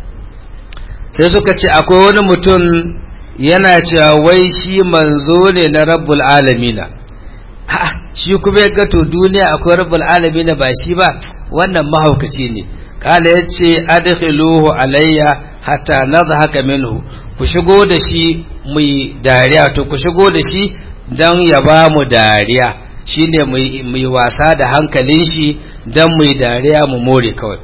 Sai suka ce akwai wani mutum yana cewa wai shi manzo ne na rabbul alamina. Shi kuma ya gato duniya akwai rabbul alamin ba shi ba, wannan mahaukaci ne. Kala yace adkhiluhu alayya hatta nadhaka minhu, ku shigo da shi mu dariya, to ku shigo da shi dan ya ba mu dariya, shine mu wasa da hankalin shi dan mu dariya mu more kawai.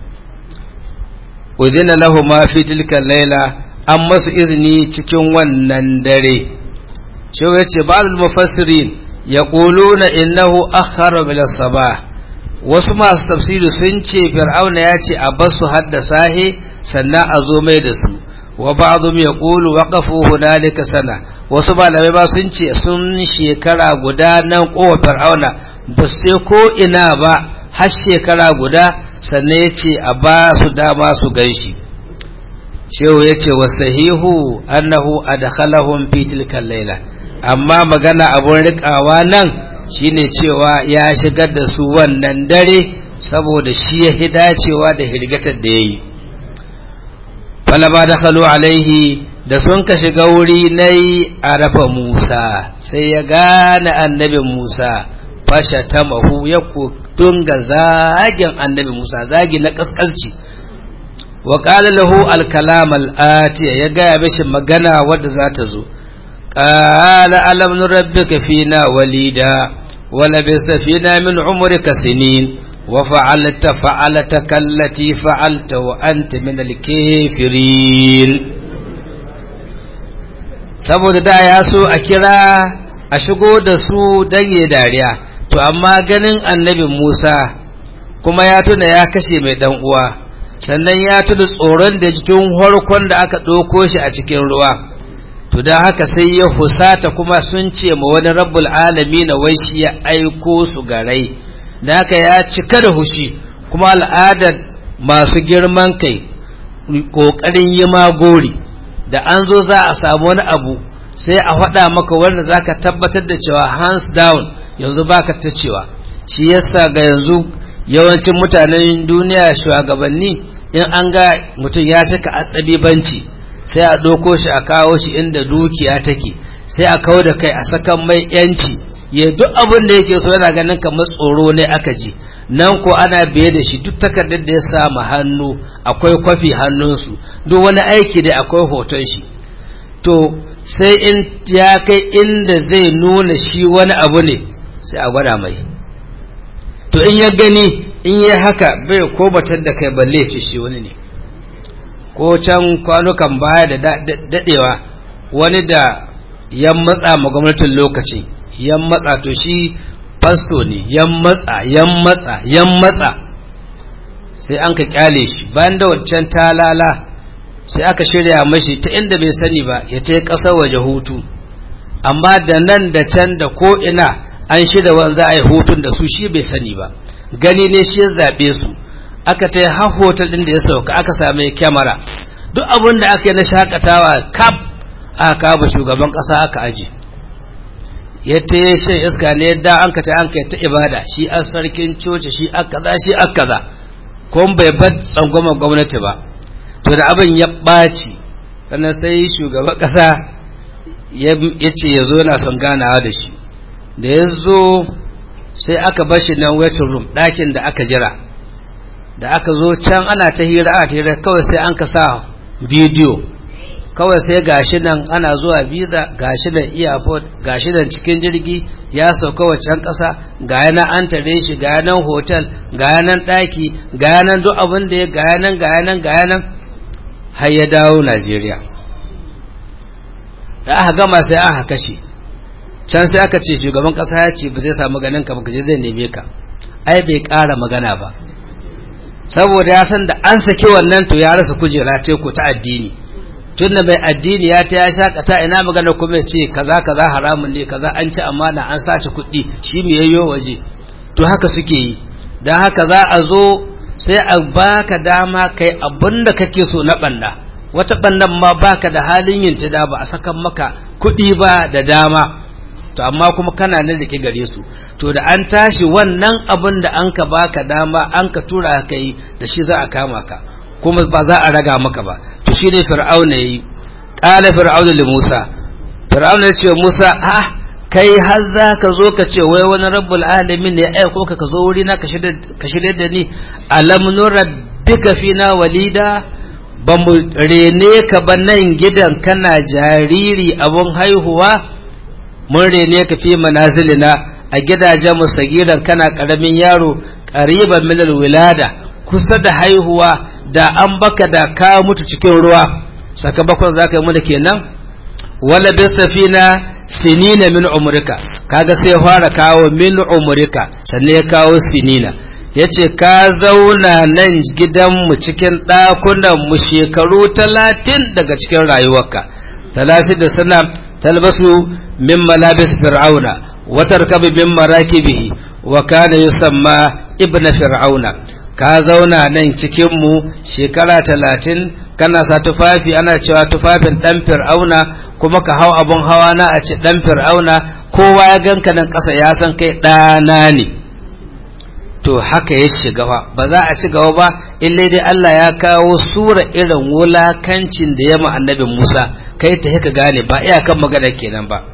Udina lahu ma fi tilka layla, an masu izini cikin wannan dare. Shi yace ba'dul mufassirin yaquluna innahu akhara bil sabah, wasu masu tafsiri sun ce Fir'auna ya ce a basu hadda sahi sannan a zo mai da su. Wa ba'dhum yaqulu waqafu hunalika sana, wasu malamai ba sun ce sun shekara guda nan kowa Fir'auna ba sai ko ina ba, har shekara guda, sannan ya ce a ba su dama su ganshi. Shehu ya ce wasahihu annahu adkhalahum fi tilka layla, amma magana abun rikawa nan shine cewa ya shigar da su wannan dare, saboda shi ya hidacewa da hirgatar da yayi. Falaba dakhalu alaihi, da sun ka shiga wuri nai arafa Musa, sai ya gane annabi Musa, fasha tamahu, ya dunga zagin annabi Musa, zagi na kaskalci. Wa qala lahu al-kalam al-atiya, ya gaya mishi magana wadda za ta zo. Qala alam nurabbika fina walida wa labisa fina min umrika sinin wa fa'alta fa'alataka allati fa'alta wa anta min al-kafirin. Saboda da ya so a kira a shigo da su dan ya dariya, to amma ganin annabi Musa kuma ya tuna ya kashe mai dan uwa, sannan ya tuna tsoron da jikin harkon da aka ɗauko shi a cikin ruwa, to don haka sai ya husata, kuma sun ce ma wani rabbul alamin wai shi ya aiko su garai, da haka ya cika da hushi. Kuma al'adar masu girman kai kokarin yi magori da an zo za a samu wani abu sai a faɗa maka wanda zaka tabbatar da cewa hands down yanzu baka ta cewa. Shi yasa ga yanzu yawancin mutanen duniya shugabanni in an ga mutum ya cika atsabibanci sai a ɗauko shi a kawo shi inda dukiya take, sai a kawo da kai a sakan mai yanci ya duk abin da yake so, yana ganin kamar tsoro ne aka ji. Nan ko ana biye da shi duk takardar da ya samu hannu akwai kwafi hannunsu, duk wani aiki da akwai hoton shi. To sai in ya kai inda zai nuna shi wani abu ne sai a gwada mai, to in ya gani in yi haka bai ko batar da kai balle ce shi wani ne. Ko can kwanukan baya da dadewa wani da yan matsa ma gwamnatin lokacin, yan matsa, to shi fasto ne, yan matsa sai an ka kyale shi. Bayan da wancan talala sai aka shirya mashi ta inda bai sani ba ya ta ƙasar waje hutu, amma da nan da can da ko ina an shirya wanda a yi hutun da su shi bai sani ba. Gani ne shi ya zaɓe su, aka ta yi har hotel ɗin da ya sauka aka sami kyamara, duk abin da aka yi na shakatawa kaf aka kaba shugaban ƙasa aka aji. Ya ta yi shan iska ne yadda an ka ta ibada, shi a sarkin coci, shi aka za, shi aka za, kuma bai bar tsangwamar gwamnati ba. To da abin ya ɓaci, sannan sai shugaban ƙasa ya ce ya zo na son ganawa da shi. Da ya zo sai aka bashi nan waiting room, ɗakin da aka jira. Da aka zo can ana ta hira kawai sai an ka sa bidiyo, kawai sai gashi nan ana zuwa visa, gashi nan airport, gashi nan cikin jirgi ya sauka waccan ƙasa, ga yana an tare shi, ga nan hotel, ga nan ɗaki, ga nan duk abin da ya ga nan har ya dawo Najeriya. Da aka gama sai aka kashe. Can sai aka ce shugaban ƙasa ya ce ba zai samu ganin ka ba, kaje zai neme ka. Ai bai ƙara magana ba, saboda ya san da an saki wannan to ya rasa kujera teku ta addini. Tunda mai addini ya ta ya shakata, ina magana kuma ce kaza haramun ne, kaza an ci amana, an sace kuɗi, shi me yayyo waje. To haka suke yi. Dan haka za a zo sai a baka dama kai abinda kake so na banda, wata bandan ma baka da halin yin ta da ba a sakan maka kuɗi ba da dama, to amma kuma kana nan da ke gare su. To da an tashi wannan abin da an ka baka dama an ka tura ka yi da shi za a kama ka, kuma ba za a raga maka ba. To shi ne fir'auna yayi. Qala fir'auna li Musa, fir'auna ya ce Musa, kai har za ka zo ka ce wai wani rabbul alamin ne ya aiko ka zo wuri na ka shirye da ni? Alam nurabbika fina walida, ba mu rene ka ba nan gidan kana jariri abun haihuwa, mun rene ka fi manazilina a gidajen mu sagiran kana karamin yaro, qariban min alwilada, kusa da haihuwa, da an baka da ka mutu cikin ruwa, sakamakon zaka yi mu da kenan. Wala bisafina sinina min umrika, kaga sai fara kawo min umrika sannan ya kawo sinina, yace ka zauna nan gidanmu cikin ɗakunan mu shekaru 30 daga cikin rayuwarka, 30 da sana talbasu min malabis fir'auna wa tarkabu min marakibihi wa kana yusamma ibna fir'auna. Ka zauna nan cikin mu shekara 30 kana sa tufafi, ana cewa tufafin dan fir'auna, kuma ka hau abun hawa na a ci dan fir'auna, kowa ya ganka nan ƙasa ya san kai ɗana ne. To haka ya shiga ba za a ci gaba ba illai dai Allah ya kawo sura irin wulakancin da ya ma annabi Musa, kai ta haka gane ba iyakan magana kenan ba.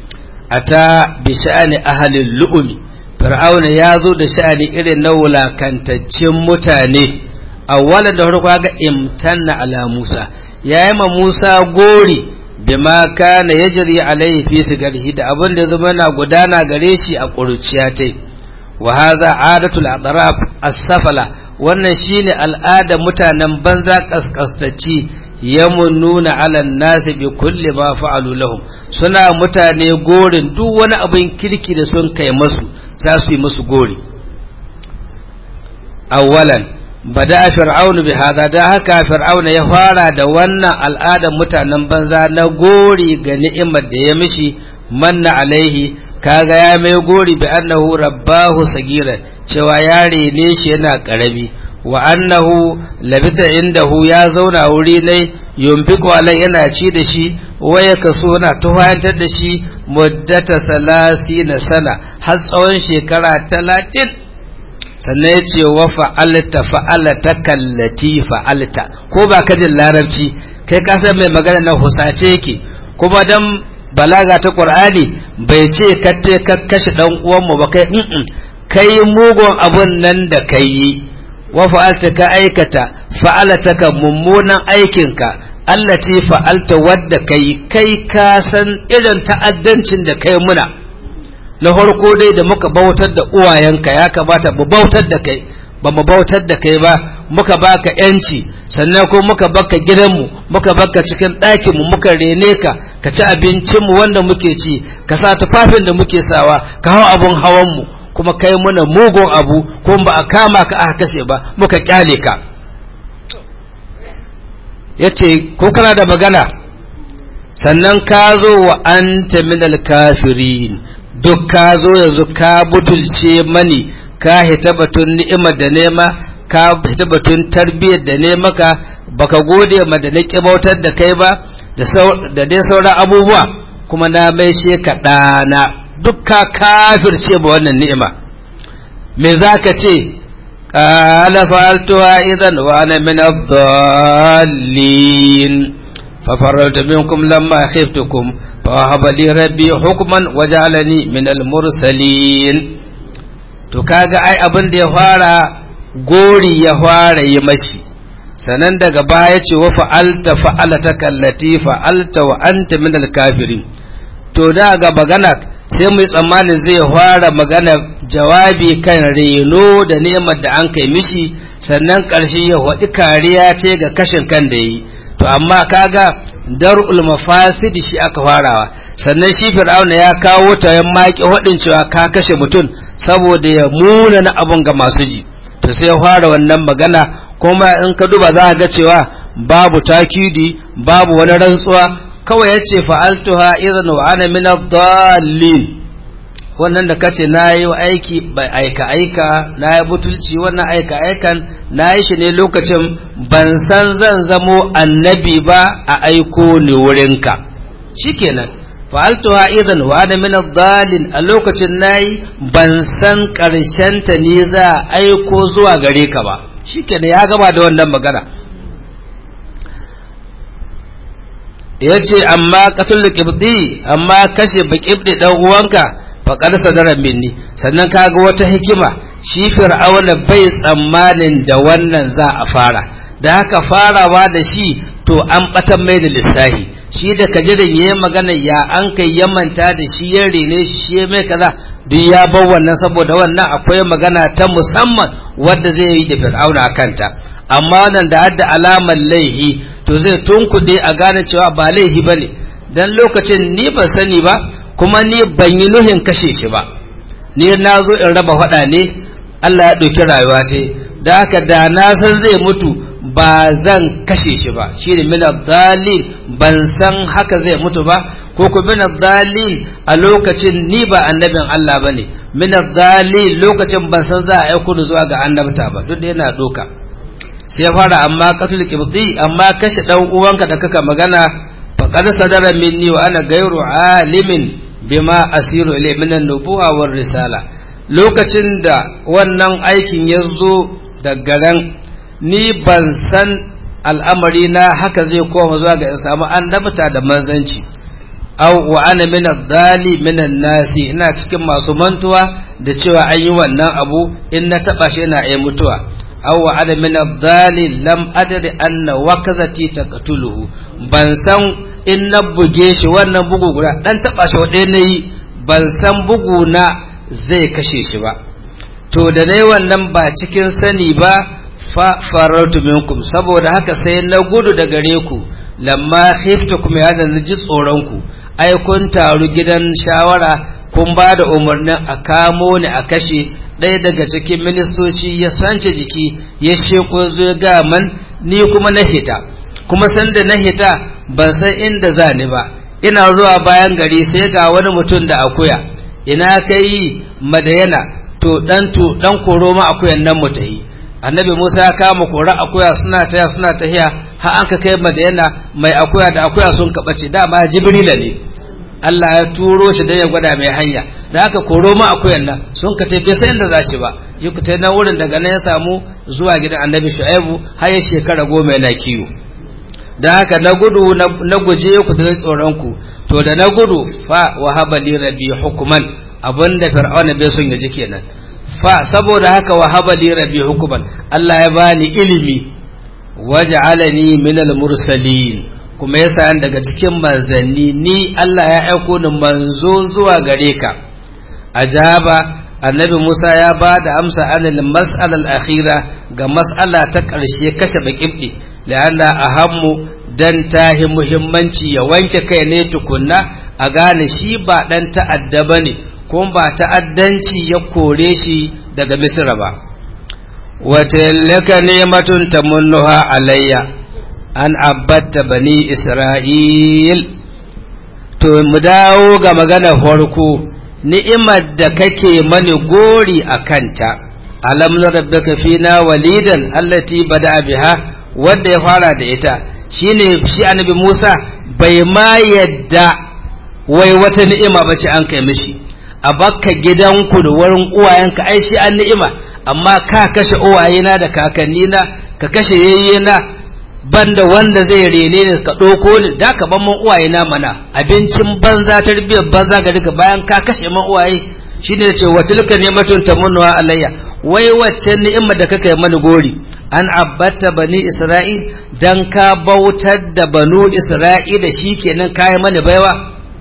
Ata bi sha'ani ahalin lu'umi, fir'auna ya zo da sha'ani irin na wulakantaccen mutane. Awwalan da farko ga imtanna ala Musa, yayi ma Musa gori bima kana yajri alaihi fi sigarihi, da abin da zama na gudana gare shi a ƙuruciya tai. Wa hadha adatul adrab as-safala, wannan shine al'ada mutanen banza kaskastacci, yamununa ala nasi bi kulli ma fa'alu lahum, suna mutane gorin duk wani abin kirki da sun kai masu, za su yi musu gori. Awwalan bada fir'aunu bi hada, da haka fir'auna ya fara da wannan al'adar mutanen banza na gori ga ni'imar da ya mishi, manna alaihi, kaga ya mai gori bi annahu rabbahu sagira, cewa ya rene shi yana karami, wa annahu labita indahu ya zauna wuri ne yunfiqu alai yana ci da shi waya kaso na tuhayantar da shi muddata 30 sana har tsawon shekara 30. sannan ya ce wa fa'alta kallati fa'alta, ko ba ka jin larabci kai ka san mai magana na husace yake, kuma dan balaga ta Qur'ani bai ce katte ka kashe dan uwan mu ba kai mugun abun nan da kai wa fa'alta ka aikata fa'alta ka mummunan aikinka allati fa'alta wadda kai ka san irin ta'addancin da kai muna na farko dai da muka bautar da uwayenka ya kamata mu bautar da kai, ba mu bautar da kai ba, muka baka yanci, sannan ko muka baka gidanmu, muka baka cikin ɗakinmu, muka rene ka ci abincinmu wanda muke ci, ka sa tufafin da muke sawa, ka hau abun hawanmu, kuma kai muna mugun abu kuma ba a kama ka aka kashe ba, muka kyale ka. yace ko kana da magana, sannan ka zo wa anta minal kafirin, duk ka zo yanzu ka butulce mani, ka hita batun ni'imar da nema, ka hita batun tarbiyyar da ne maka, baka gode ma da nake bautar da kai ba da dai sauran abubuwa, kuma na maishe ka ɗana, duk ka kafirce ba wannan ni'ima. me zaka ce? qala fa'altuha idan wa ana min ad-dallin fa faraltu minkum lamma khiftukum فوهب لي ربي حكما وجعلني من المرسلين. to kaga ai abin da ya fara gori ya fara yi mashi, sanan daga baya ce wa fa'alta kallati fa'alta wa anta min al-kafirin. to daga magana sai mu tsammanin zai fara magana jawabi kan reno da ni'imar da an kai mishi, sannan karshe ya wadi kariya ce ga kashin kan da yi. to amma kaga dar'ul mafasid shi aka farawa, sannan shi fir'auna ya kawo ta yan maki wadin cewa ka kashe mutum saboda ya muna na abun ga masu ji. to sai ya fara wannan magana, kuma in ka duba za ka ga cewa babu takidi, babu wani rantsuwa, kawai yace fa'altuha idan wa ana min ad-dallin. wannan da kace nayi aiki bai aika nayi butulci, wannan aikan nayi shi ne lokacin ban san zan zamo annabi ba a aiko ni wurinka, shikenan fa'altuha idan wa ana min ad-dallin. a lokacin nayi ban san karshen ta ne za a aiko zuwa gare ka ba, shikenan ya gaba da wannan magana. yace amma qatul qibdi, amma kashe baqibdi dan uwanka faƙar sadaran minni. sannan kaga wata hikima, shi fir'auna bai tsammanin da wannan za a fara, da haka farawa da shi to an batan mai da lissahi. shi da kajirin yayin magana ya an kai ya manta da shi ya rene shi mai kaza, duk ya bar wannan saboda wannan akwai magana ta musamman wanda zai yi da fir'auna kanta. amma nan da hadda alamar laihi to zai tunkuɗe a gane cewa ba laihi bane, dan lokacin ni ban sani ba, kuma ni ban yi nuhin kashe shi ba, ni na zo in raba faɗa ne, Allah ya ɗauki rayuwa ce, da haka da na san zai mutu ba zan kashe shi ba. shi ne min ad-dallin, ban san haka zai mutu ba, ko ku min ad-dallin a lokacin ni ba annabin Allah bane, min ad-dallin lokacin ban san za a aiko ni zuwa ga annabta ba, duk da yana doka. sai ya fara amma qatul qibdi, amma kashe dan uwanka da kaka magana, faqad sadara minni wa ana ghayru alimin bima asiru ilay min an-nubuwa war risala. lokacin da wannan aikin ya zo daga ran, ni ban san al'amari na haka zai koma zuwa ga in samu annabta da manzanci. aw wa ana min ad-dali min an-nasi, ina cikin masu mantuwa da cewa an yi wannan abu, in na taba shi ina iya mutuwa. aw wa ana min ad-dali lam adri anna wakazati taqtuluhu, ban san in na buge shi wannan bugu guda dan taba shi wadai nayi, ban san bugu na zai kashe shi ba. to da nayi wannan ba cikin sani ba, fa farautu minkum, saboda haka sai na gudu da gare ku, lamma khiftukum, ya da ji tsoron ku. ai kun taru gidan shawara kun ba da umarnin a kamo ni a kashe. ɗaya daga cikin ministoci ya sance jiki ya sheko zo ga man, ni kuma na hita, kuma sanda na hita ban san inda za ni ba. ina zuwa bayan gari sai ga wani mutum da akuya. ina kai madayana? to dan koro ma akuyan nan mutahi. annabi Musa ya kama kora akuya suna tahiya har an ka kai Madina mai akuya da akuya sun kabace dama Jibrila ne Allah ya turo shi dan ya gwada mai hanya da aka koro ma akuyan nan sun ka tafi sai inda za shi ba yi ku tai na wurin daga nan ya samu zuwa gidan annabi Shu'aibu har ya shekara 10 yana kiwo da haka na gudu na guje ku da tsoron ku to da na gudu fa wahaba li rabbi hukman abinda fir'auna bai son ya ji kenan fa saboda haka wahaba li rabbi hukman Allah ya bani ilimi waj'alani minal mursalin kuma yasa daga cikin manzanni ni Allah ya aiko ni manzo zuwa gare ka ajaba annabi Musa ya bada amsa anil mas'ala al-akhira ga mas'ala ta karshe kashe bakibdi la'anna ahammu dan tahi muhimmanci ya wanke kai ne tukunna a gane shi ba dan ta'adda bane kuma ba ta'addanci ya kore shi daga Misra ba wa tilka ni'matun tamunnuha alayya an abatta bani Isra'il to mu dawo ga magana farko ni'imar da kake mani gori akanta alam rabbaka fina walidan allati bada biha wanda ya fara da ita shine shi annabi Musa bai ma yadda wai wata ni'ima bace an kai mishi a bakka gidanku da wurin uwayenka ai shi an ni'ima amma ka kashe uwayena da kakannina ka kashe yayyena banda wanda zai rene ni ka doko ni da ka ban man uwayena mana abincin banza tarbiyar banza ga duka bayan ka kashe man uwaye shine yace watilka ni'matun tamunnuha alayya wai wacce ni'imar da kake mani gori an abbata bani Isra'il dan ka bautar da banu Isra'ila shikenan kai mani baiwa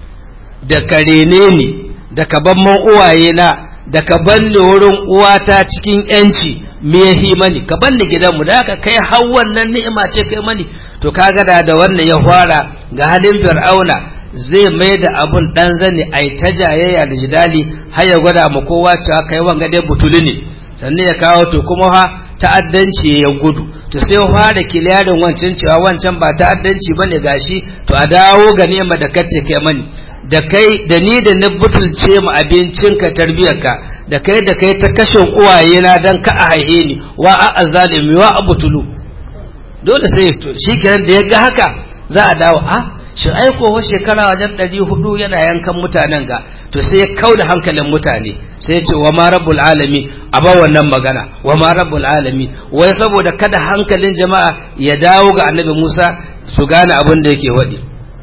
da karene ni da ka ban man uwaye na da ka banni wurin uwata cikin yanci me yahi mani ka banni gidanmu da haka kai har wannan ni'ima ce kai mani to kaga da wannan ya fara ga halin Fir'auna zai mai da abun dan zane ai ta jayayya da jidali har ya gwada mu kowa cewa kai wanga dai butuli ne sannan ya kawo to kuma ha ta'addanci ya gudu to sai fara kiliyarin wancan cewa wancan ba ta'addanci bane gashi to a dawo ga ni'ima da kace kai mani da kai da ni da na butulce mu abincinka tarbiyarka da kai ta kashe uwaye na dan ka a haihe ni wa a zalimi wa abutulu dole sai to shikenan da yaga haka za a dawo shi aiko wa shekara wajen 400 yana yankan mutanen ga to sai ya kauda hankalin mutane sai ya ce wa ma rabbul alamin aba wannan magana wa ma rabbul alamin wai saboda kada hankalin jama'a ya dawo ga annabi Musa su gane abin da yake wadi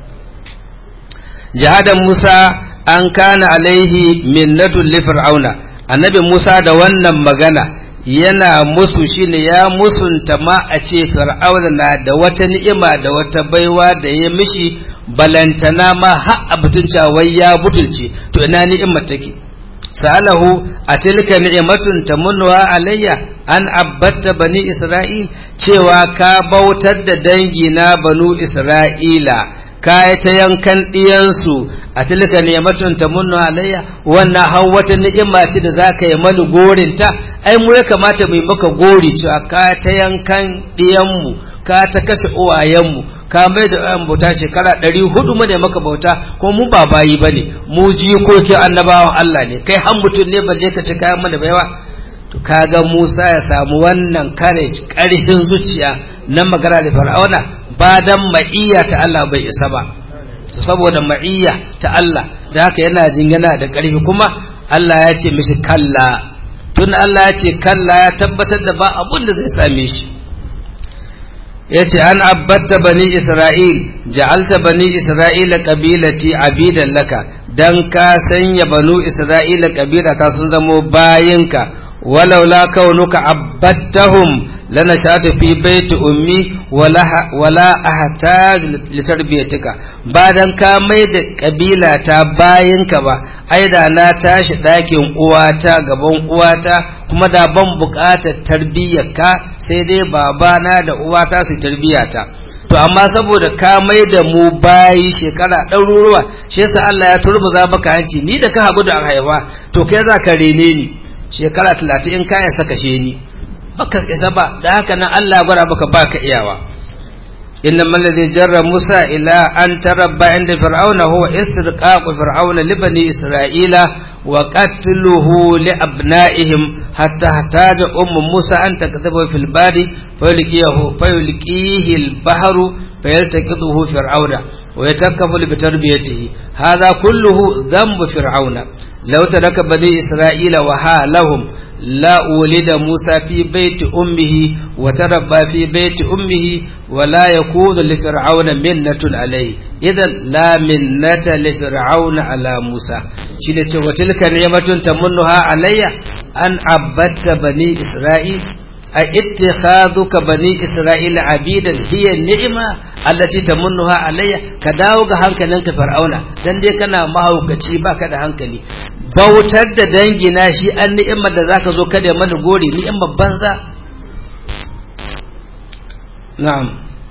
jihadan Musa an kana alaihi minnatun li fir'auna annabi Musa da wannan magana yana musu shine ya musunta ma a ce fir'auna na da wata ni'ima da wata baiwa da ya mishi balantana ma har abutunci wai ya butulce to ina ni'imar take salahu atilka ni'matun tamunnuha alayya an abatta bani Isra'il cewa ka bautar da dangi na banu Isra'ila kai ta yankan diyansu a tilka ni'matun tamunnu alayya wannan har wata ni'ima ce da zaka yi mani gorinta ai mu ya kamata mu yi maka gori cewa ka ta yankan diyanmu ka ta kashe uwayenmu ka mai da an bauta shekara 400 mu ne maka bauta ko mu ba bayi bane mu jikokin annabawan Allah ne kai har mutun ne balle ka ci kayan mana baiwa to kaga Musa ya samu wannan courage karfin zuciya na magana da Fir'auna ba dan ma'iyya ta Allah bai isa ba to saboda ma'iyya ta Allah da haka yana jingana da ƙarfi kuma Allah ya ce mishi kalla tun Allah ya ce kalla ya tabbatar da ba abun da zai same shi yace an abatta bani Isra'il ja'alta bani Isra'ila qabilati abidan laka dan ka sanya banu Isra'ila kabila ka sun zamo bayinka walaula kaunuka abattahum lana shata fi baiti ummi wala ahtaj litarbiyatika badan ka mai da kabila ta bayinka ba aida na tashi dakin uwata gaban uwata kuma da ban bukatar tarbiyyarka sai dai babana da uwata su tarbiyata to amma saboda ka mai da mu bayi shekara ɗaruruwa shi yasa Allah ya turbuza maka hanci ni da ka hagu da haifa to kai za ka rene ni shekara 30 in ka ya saka she ni baka isa ba da haka nan Allah ya gwada baka baka iyawa innamal ladhi jarra Musa ila an tarabba inda fir'auna huwa istirqaqu fir'auna li bani isra'ila wa qatluhu li abna'ihim hatta hataja ummu Musa an takdhaba fil bari fayulqihi al-bahru fayaltaqiduhu fir'auna wa yatakaffalu bi tarbiyatihi hadha kulluhu dhanbu fir'auna law taraka bani isra'ila wa halahum لا ولد موسى في بيت أمه وتربى في بيت أمه ولا يكون لفرعون منة عليه إذا لا منة لفرعون على موسى وتلك نعمة تمنها علي أن عبدت بني إسرائيل أي اتخاذك بني إسرائيل عبيدا هي النعمة التي تمنها علي كداوغ هنكلنك فرعون دندي كان ما هو كتيبا كده هنكلي bautar da dangina shi an ni'imar da zaka zo kada mana gori ni'imar banza na'am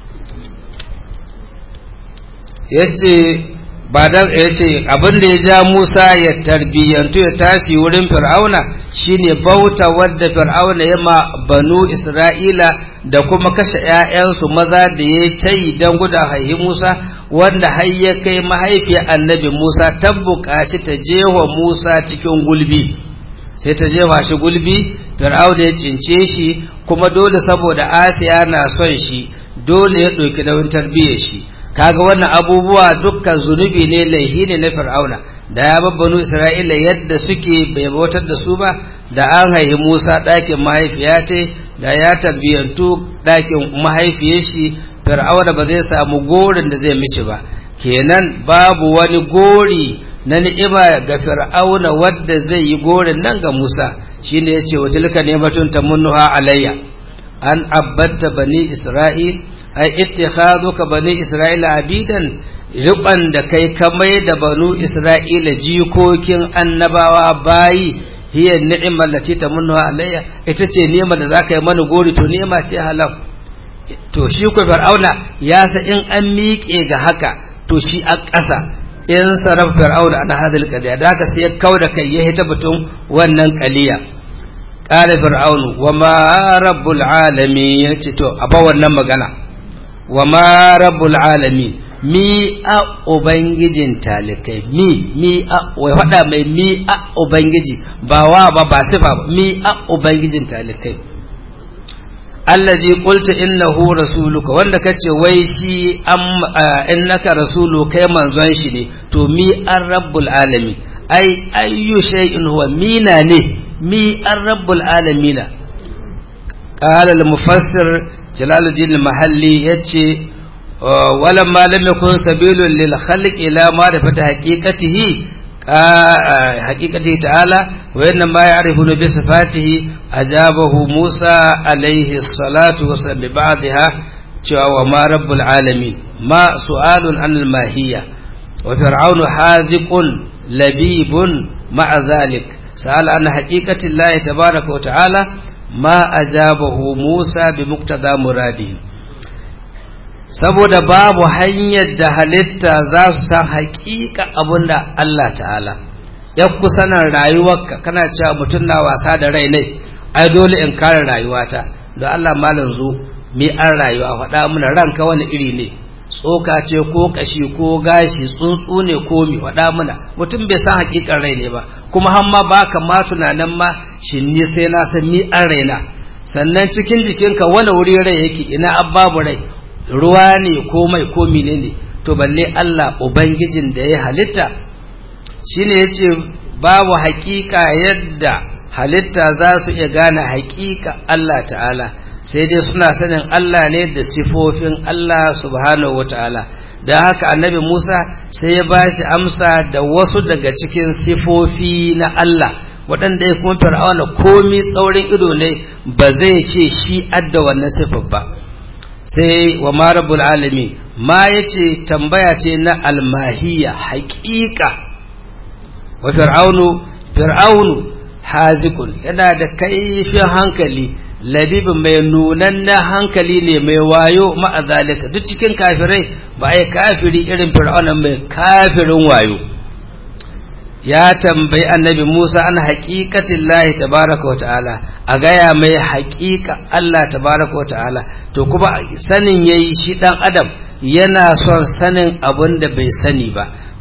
yace ba dan yace abin da ya ja Musa ya tarbiyantu ya tashi wurin Fir'auna shine bauta wadda Fir'auna ya ma banu Isra'ila da kuma kashe ƴaƴansu maza da ya tayi dan guda haihi Musa wanda har ya kai mahaifiyar annabi Musa ta buƙaci ta jewa Musa cikin gulbi sai ta jewa shi gulbi Fir'auna ya cince shi kuma dole saboda Asiya na son shi dole ya ɗauki nauyin tarbiyyar shi kaga wannan abubuwa dukkan zunubi ne laihi ne na Fir'auna da ya babbanu Isra'ila yadda suke bai bautar da su ba da an haihi Musa ɗakin mahaifiya ta da ya tarbiyyantu ɗakin mahaifiyar shi Fir'auna ba zai samu gorin da zai mishi ba kenan babu wani gori na ni'ima ga Fir'auna wadda zai yi gorin nan ga Musa shine yace wa tilka ni'matun tamunnuha alayya an abbatta bani Isra'il ai ittikhaduka bani Isra'ila abidan riban da kai kamai da banu Isra'ila jikokin annabawa bayi hiya ni'imar lati tamunnuha alayya ita ce ni'imar da zaka yi mana gori to ni'ima ce halal to shi ko Fir'auna ya sa in an miƙe ga haka to shi a ƙasa in sarrafa Fir'auna an hadal qadiya da haka sai ya kauda kai ya hita batun wannan qaliya qala fir'aunu wama rabbul alamin yace to aba wannan magana wama rabbul alamin mi a ubangijin talikai mi a wai fada mai mi a ubangiji ba wa ba sifa mi a ubangijin talikai allazi qulta innahu rasuluka wanda kace wai shi innaka rasulu kai manzon shi ne to mi ar rabbul alamin ai ayyu shay'in huwa mina ne mi ar rabbul alamin qala al mufassir jalaluddin al mahalli yace walamma lam yakun sabilun lil khalq ila ma'rifati haqiqatihi ta'ala wa inna ma ya'rifuna bi sifatihi ajabahu Musa alayhi salatu wa sallam bi ba'daha cewa wa ma rabbul alamin ma su'alun an al mahiyya wa fir'aunu hadhiqun labibun ma'a dhalik sa'ala an haqiqati Allah tabaaraka wa ta'ala ma ajabahu Musa bi muqtada muradihi saboda babu hanyar da halitta za su san haƙiƙa abinda Allah ta'ala ya kusanar rayuwarka kana cewa mutum na wasa da rai ne ai dole in kare rayuwata don Allah malam zo mi an rayuwa faɗa mana ranka wani iri ne tsoka ce ko kashi ko gashi tsuntsu ne ko mi faɗa mana mutum bai san haƙiƙar rai ne ba kuma har ma baka ma tunanin ma shin ni sai na san mi an raina sannan cikin jikinka wani wuri rai yake ina babu rai ruwa ne ko mai ko menene to balle Allah ubangijin da ya halitta shine yace babu haƙiƙa yadda halitta za su iya gane haƙiƙa Allah ta'ala sai dai suna sanin Allah ne da sifofin Allah subhanahu wataala dan haka annabi Musa sai ya bashi amsa da wasu daga cikin sifofi na Allah waɗanda ya kuma Fir'auna komai tsaurin ido ne ba zai ce shi adda wannan sifar ba sai wa ma rabbul alamin ma yace tambaya ce na almahiyya haqiqa wa fir'aunu hazikun yana da kaifin hankali labibin mai nunan na hankali ne mai wayo ma'a zalika duk cikin kafirai ba ai kafiri irin fir'auna mai kafirin wayo ya tambayi annabi Musa an haqiqatin Allah tabaaraka wa ta'ala a gaya mai haqiqa Allah tabaaraka wa ta'ala to kuma sanin yayi shi dan adam yana son sanin abin da bai sani ba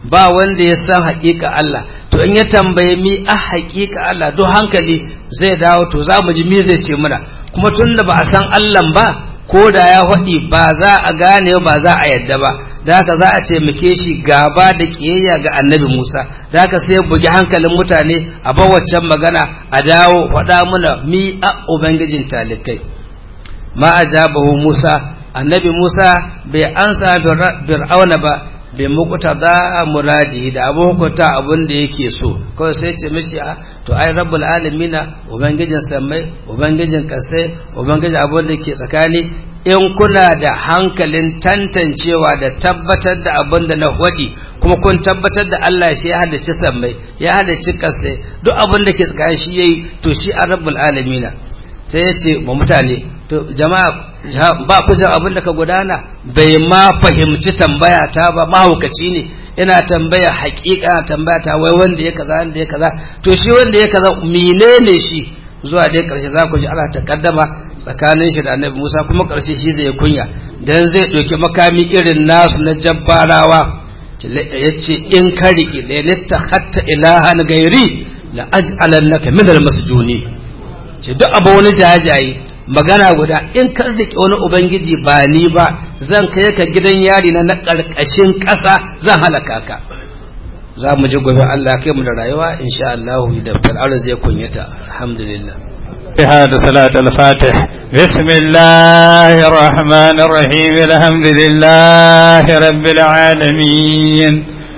ba wanda ya san haƙiƙa Allah. To in ya tambaye mi a haƙiƙa Allah duk hankali zai dawo, to za mu ji mi zai ce muna. Kuma tun da ba a san Allah ba, ko da ya faɗi ba za a gane ba za a yadda ba, da haka za a ce muke shi gaba da ƙiyayya ga annabi Musa. Da haka sai bugi hankalin mutane a bawaccan magana a dawo faɗa muna mi a ubangijin talikai. Ma ajabahu Musa, annabi Musa bai ansa fir'auna ba bai mukuta da muradi da abu hukunta abin da yake so, kawai sai ce mishi to ai rabbul alamina, ubangijin samai, ubangijin kasai, ubangijin abin da ke tsakani. In kuna da hankalin tantancewa da tabbatar da abin da na faɗi, kuma kun tabbatar da Allah shi ya halicci samai, ya halicci kasai, duk abin da ke tsakani shi yayi, to shi a rabbul alamina. Sai ya ce ba mutane, to jama'a ba ku san abin da ka gudana, bai ma fahimci tambaya ta ba, mahaukaci ne. Ina tambaya haƙiƙa, tambaya ta wai wanda ya kaza, wanda ya kaza, to shi wanda ya kaza menene shi? Zuwa dai ƙarshe za ku ji ana takaddama tsakanin shi da annabi Musa, kuma ƙarshe shi zai kunya dan zai ɗauki makami irin nasu na jabbarawa. Yace in ka riƙi lailatta hatta ilahan gairi la aj'alannaka min al-masjuni. Ce duk abu wani jajaye magana guda, in kan rike wani ubangiji ba ni ba, zan kai ka gidan yari na karkashin ƙasa, zan halaka ka. Za mu ji gobe Allah kai mu da rayuwa insha Allah, da fir'auna zai kunyata. Alhamdulillah. بهذا صلاة الفاتح. بسم الله الرحمن الرحيم. الحمد لله رب العالمين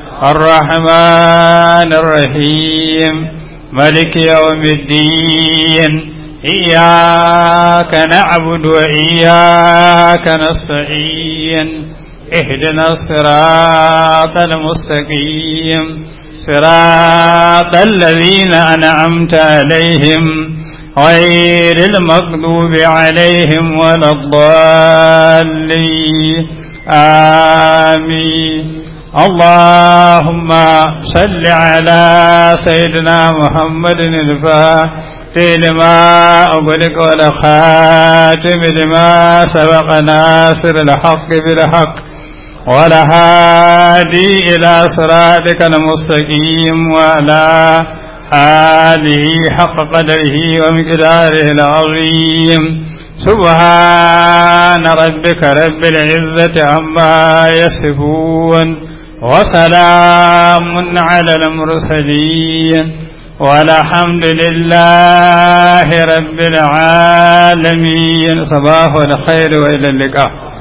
الرحمن الرحيم مالك يوم الدين. إياك نعبد وإياك نستعين. اهدنا الصراط المستقيم صراط الذين أنعمت عليهم غير المغضوب عليهم ولا الضالين. آمين. اللهم صل على سيدنا محمد الفاتح لما أغلق والخاتم لما سبق ناصر الحق بالحق والهادي إلى صراطك المستقيم وعلى آله حق قدره ومقداره العظيم. سبحان ربك رب العزة عما يصفون وسلام على المرسلين والحمد لله رب العالمين. صباح الخير وإلى اللقاء.